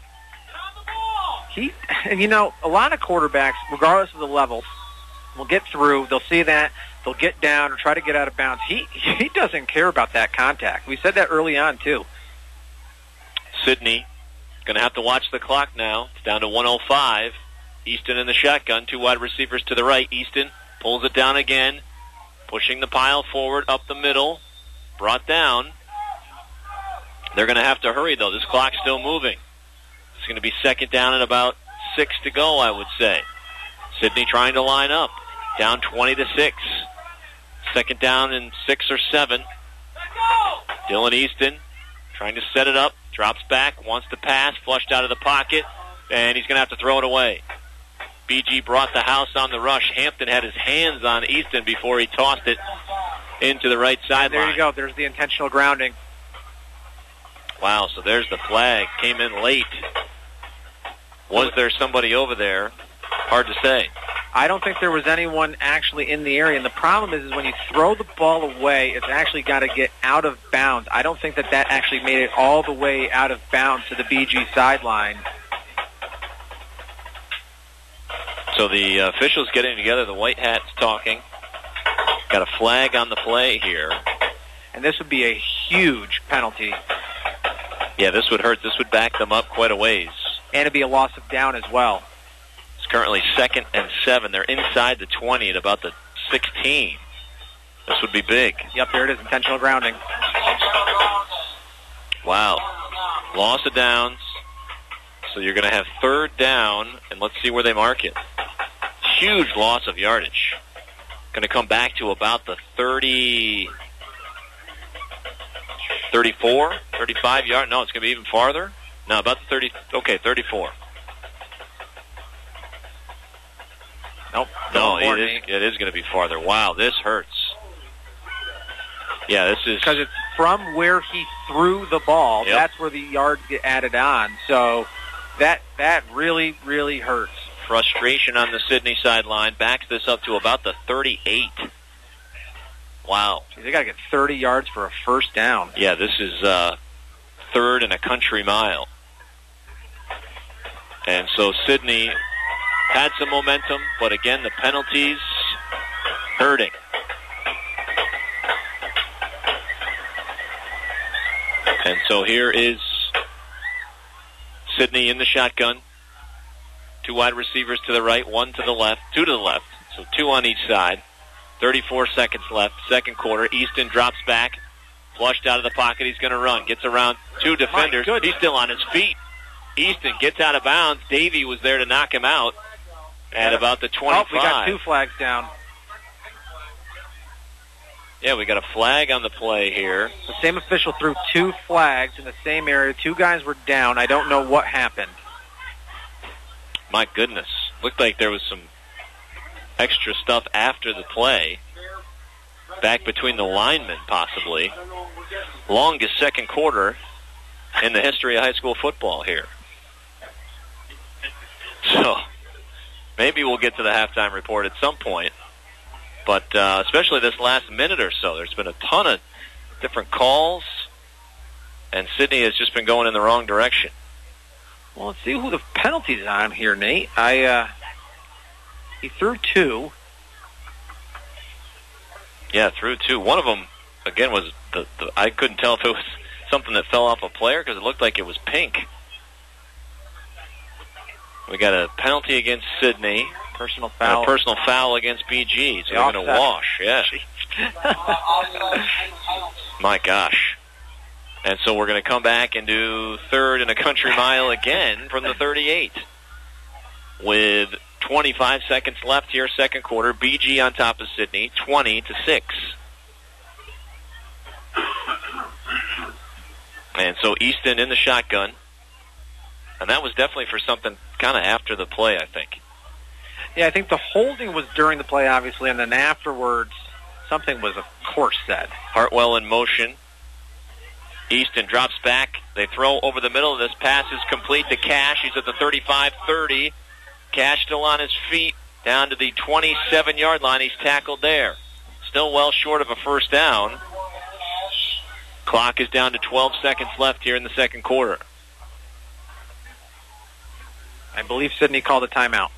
A lot of quarterbacks, regardless of the level, will get through. They'll see that. They'll get down or try to get out of bounds. He doesn't care about that contact. We said that early on, too. Sydney going to have to watch the clock now. It's down to 1:05. Easton in the shotgun, two wide receivers to the right. Easton pulls it down again, pushing the pile forward, up the middle, brought down. They're going to have to hurry, though. This clock's still moving. It's going to be second down and about 6 to go, I would say. Sydney trying to line up, down 20-6. Second down and 6 or 7. Dylan Easton trying to set it up, drops back, wants to pass, flushed out of the pocket, and he's going to have to throw it away. BG brought the house on the rush. Hampton had his hands on Easton before he tossed it into the right sideline. There you go. There's the intentional grounding. Wow, so there's the flag. Came in late. Was there somebody over there? Hard to say. I don't think there was anyone actually in the area. And the problem is when you throw the ball away, it's actually got to get out of bounds. I don't think that actually made it all the way out of bounds to the BG sideline. So the officials getting together, the white hats talking. Got a flag on the play here. And this would be a huge penalty. Yeah, this would hurt. This would back them up quite a ways. And it'd be a loss of down as well. It's currently 2nd and 7. They're inside the 20 at about the 16. This would be big. Yep, there it is, intentional grounding. Wow. Loss of downs. So you're going to have third down, and let's see where they mark it. Huge loss of yardage. Going to come back to about the 34, 35 yard. No, it's going to be even farther. No, about the 30. Okay, 34. Nope. No, it is going to be farther. Wow, this hurts. Yeah, this is... Because it's from where he threw the ball. Yep. That's where the yards get added on. So that really, really hurts. Frustration on the Sydney sideline. Backs this up to about the 38. Wow. They got to get 30 yards for a first down. Yeah, this is third and a country mile. And so Sydney had some momentum, but again, the penalties hurting. And so here is Sydney in the shotgun. Two wide receivers to the right, one to the left, two to the left. So two on each side. 34 seconds left, second quarter. Easton drops back, flushed out of the pocket. He's going to run. Gets around two defenders. He's still on his feet. Easton gets out of bounds. Davey was there to knock him out at about the 25. Oh, we got two flags down. Yeah, we got a flag on the play here. The same official threw two flags in the same area. Two guys were down. I don't know what happened. My goodness. Looked like there was some extra stuff after the play. Back between the linemen, possibly. Longest second quarter in the history of high school football here. So maybe we'll get to the halftime report at some point. But especially this last minute or so, there's been a ton of different calls, and Sidney has just been going in the wrong direction. Well, let's see who the penalty's on here, Nate. He threw 2. Yeah, threw 2. One of them, again, was I couldn't tell if it was something that fell off a player because it looked like it was pink. We got a penalty against Sidney. Personal foul. A personal foul against BG. So they're going to wash. Yeah. My gosh. And so we're going to come back and do third and a country mile again from the 38. With 25 seconds left here, second quarter. BG on top of Sidney, 20-6. And so Easton in the shotgun. And that was definitely for something kind of after the play, I think. Yeah, I think the holding was during the play, obviously, and then afterwards, something was, of course, said. Hartwell in motion. Easton drops back. They throw over the middle. This pass is complete to Cash. He's at the 35-30. Cash still on his feet, down to the 27-yard line. He's tackled there. Still well short of a first down. Clock is down to 12 seconds left here in the second quarter. I believe Sidney called a timeout.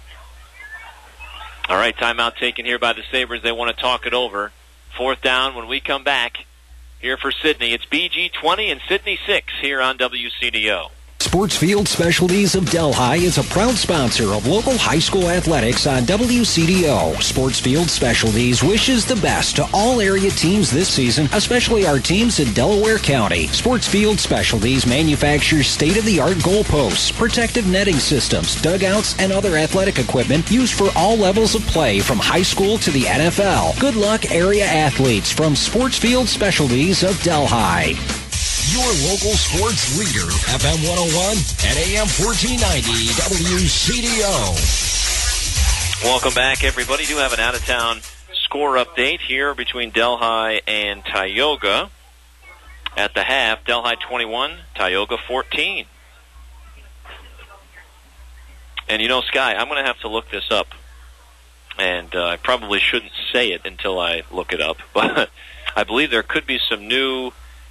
All right, timeout taken here by the Sabres. They want to talk it over. Fourth down when we come back. Here for Sidney, it's BG 20 and Sidney 6 here on WCDO. Sportsfield Specialties of Delhi is a proud sponsor of local high school athletics on WCDO. Sportsfield Specialties wishes the best to all area teams this season, especially our teams in Delaware County. Sportsfield Specialties manufactures state-of-the-art goalposts, protective netting systems, dugouts, and other athletic equipment used for all levels of play from high school to the NFL. Good luck, area athletes, from Sportsfield Specialties of Delhi. Your local sports leader, FM 101 and AM 1490 WCDO. Welcome back, everybody. Do have an out-of-town score update here between Delhi and Tioga. At the half, Delhi 21, Tioga 14. And you know, Sky, I'm going to have to look this up. And I probably shouldn't say it until I look it up. But I believe there could be some new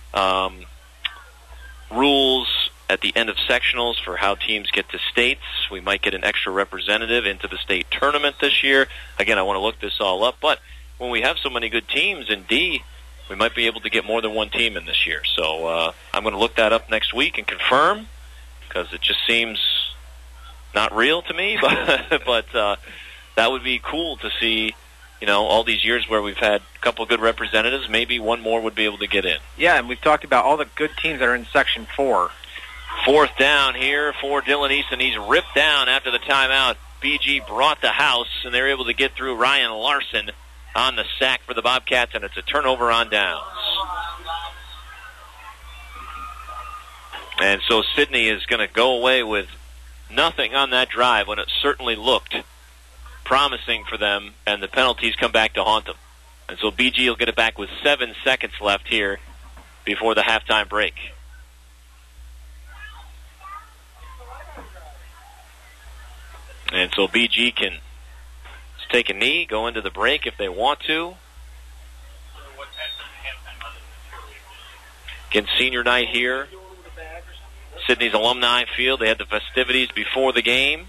rules at the end of sectionals for how teams get to states. We might get an extra representative into the state tournament this year. Again, I want to look this all up. But when we have so many good teams in D, we might be able to get more than one team in this year. So I'm going to look that up next week and confirm, because it just seems not real to me. But that would be cool to see. You know, all these years where we've had a couple of good representatives, maybe one more would be able to get in. Yeah, and we've talked about all the good teams that are in Section 4. Fourth down here for Dylan Easton. He's ripped down after the timeout. BG brought the house, and they're able to get through Ryan Larson on the sack for the Bobcats, and it's a turnover on downs. And so Sidney is going to go away with nothing on that drive when it certainly looked promising for them, and the penalties come back to haunt them. And so BG will get it back with 7 seconds left here before the halftime break. And so BG can take a knee, go into the break if they want to. Again, senior night here. Sidney's alumni field. They had the festivities before the game.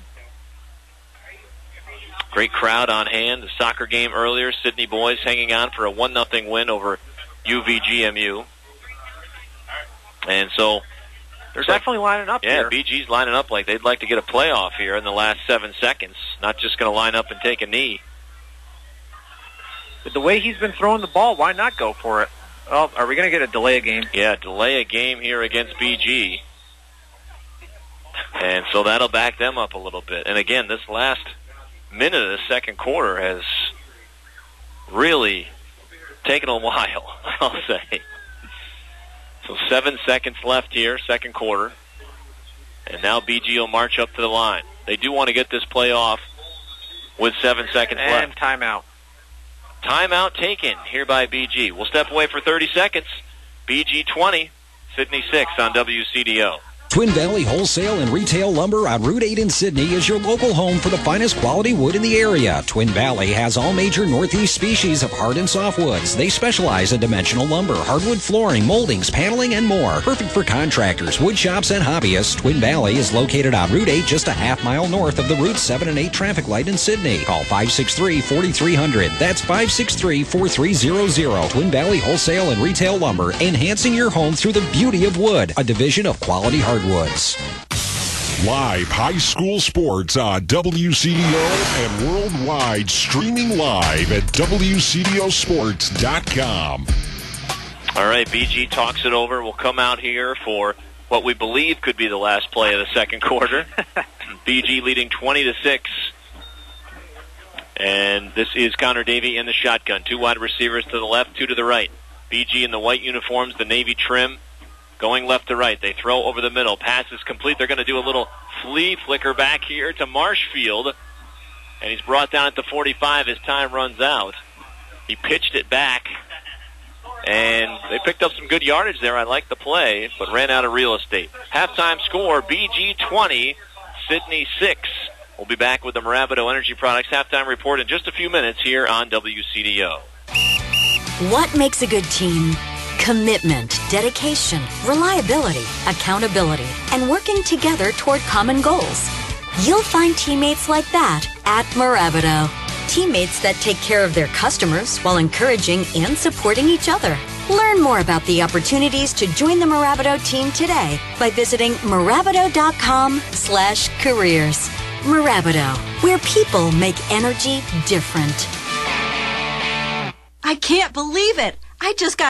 Great crowd on hand. The soccer game earlier. Sidney boys hanging on for a 1-0 win over UVGMU. And so they're definitely lining up here. Yeah, BG's lining up like they'd like to get a playoff here in the last 7 seconds. Not just going to line up and take a knee. With the way he's been throwing the ball, why not go for it? Oh, are we going to get a delay a game? Yeah, delay a game here against BG. And so that'll back them up a little bit. And again, this last minute of the second quarter has really taken a while, I'll say. So 7 seconds left here, second quarter. And now BG will march up to the line. They do want to get this play off with 7 seconds and left. Timeout. Timeout taken here by BG. We'll step away for 30 seconds. BG 20, Sydney 6 on WCDO. Twin Valley Wholesale and Retail Lumber on Route 8 in Sydney is your local home for the finest quality wood in the area. Twin Valley has all major Northeast species of hard and soft woods. They specialize in dimensional lumber, hardwood flooring, moldings, paneling, and more. Perfect for contractors, wood shops, and hobbyists. Twin Valley is located on Route 8, just a half-mile north of the Route 7 and 8 traffic light in Sydney. Call 563-4300. That's 563-4300. Twin Valley Wholesale and Retail Lumber, enhancing your home through the beauty of wood, a division of Quality Hardwoods. Live high school sports on WCDO and worldwide, streaming live at WCDOsports.com. All right, BG talks it over. We'll come out here for what we believe could be the last play of the second quarter. BG leading 20-6. And this is Connor Davey in the shotgun. 2 wide receivers to the left, 2 to the right. BG in the white uniforms, the navy trim. Going left to right. They throw over the middle. Pass is complete. They're going to do a little flea flicker back here to Marshfield. And he's brought down at the 45 as time runs out. He pitched it back. And they picked up some good yardage there. I like the play, but ran out of real estate. Halftime score, BG 20, Sydney 6. We'll be back with the Mirabito Energy Products halftime report in just a few minutes here on WCDO. What makes a good team? Commitment, dedication, reliability, accountability, and working together toward common goals. You'll find teammates like that at Mirabito. Teammates that take care of their customers while encouraging and supporting each other. Learn more about the opportunities to join the Mirabito team today by visiting Mirabito.com/careers. Mirabito, where people make energy different. I can't believe it. I just got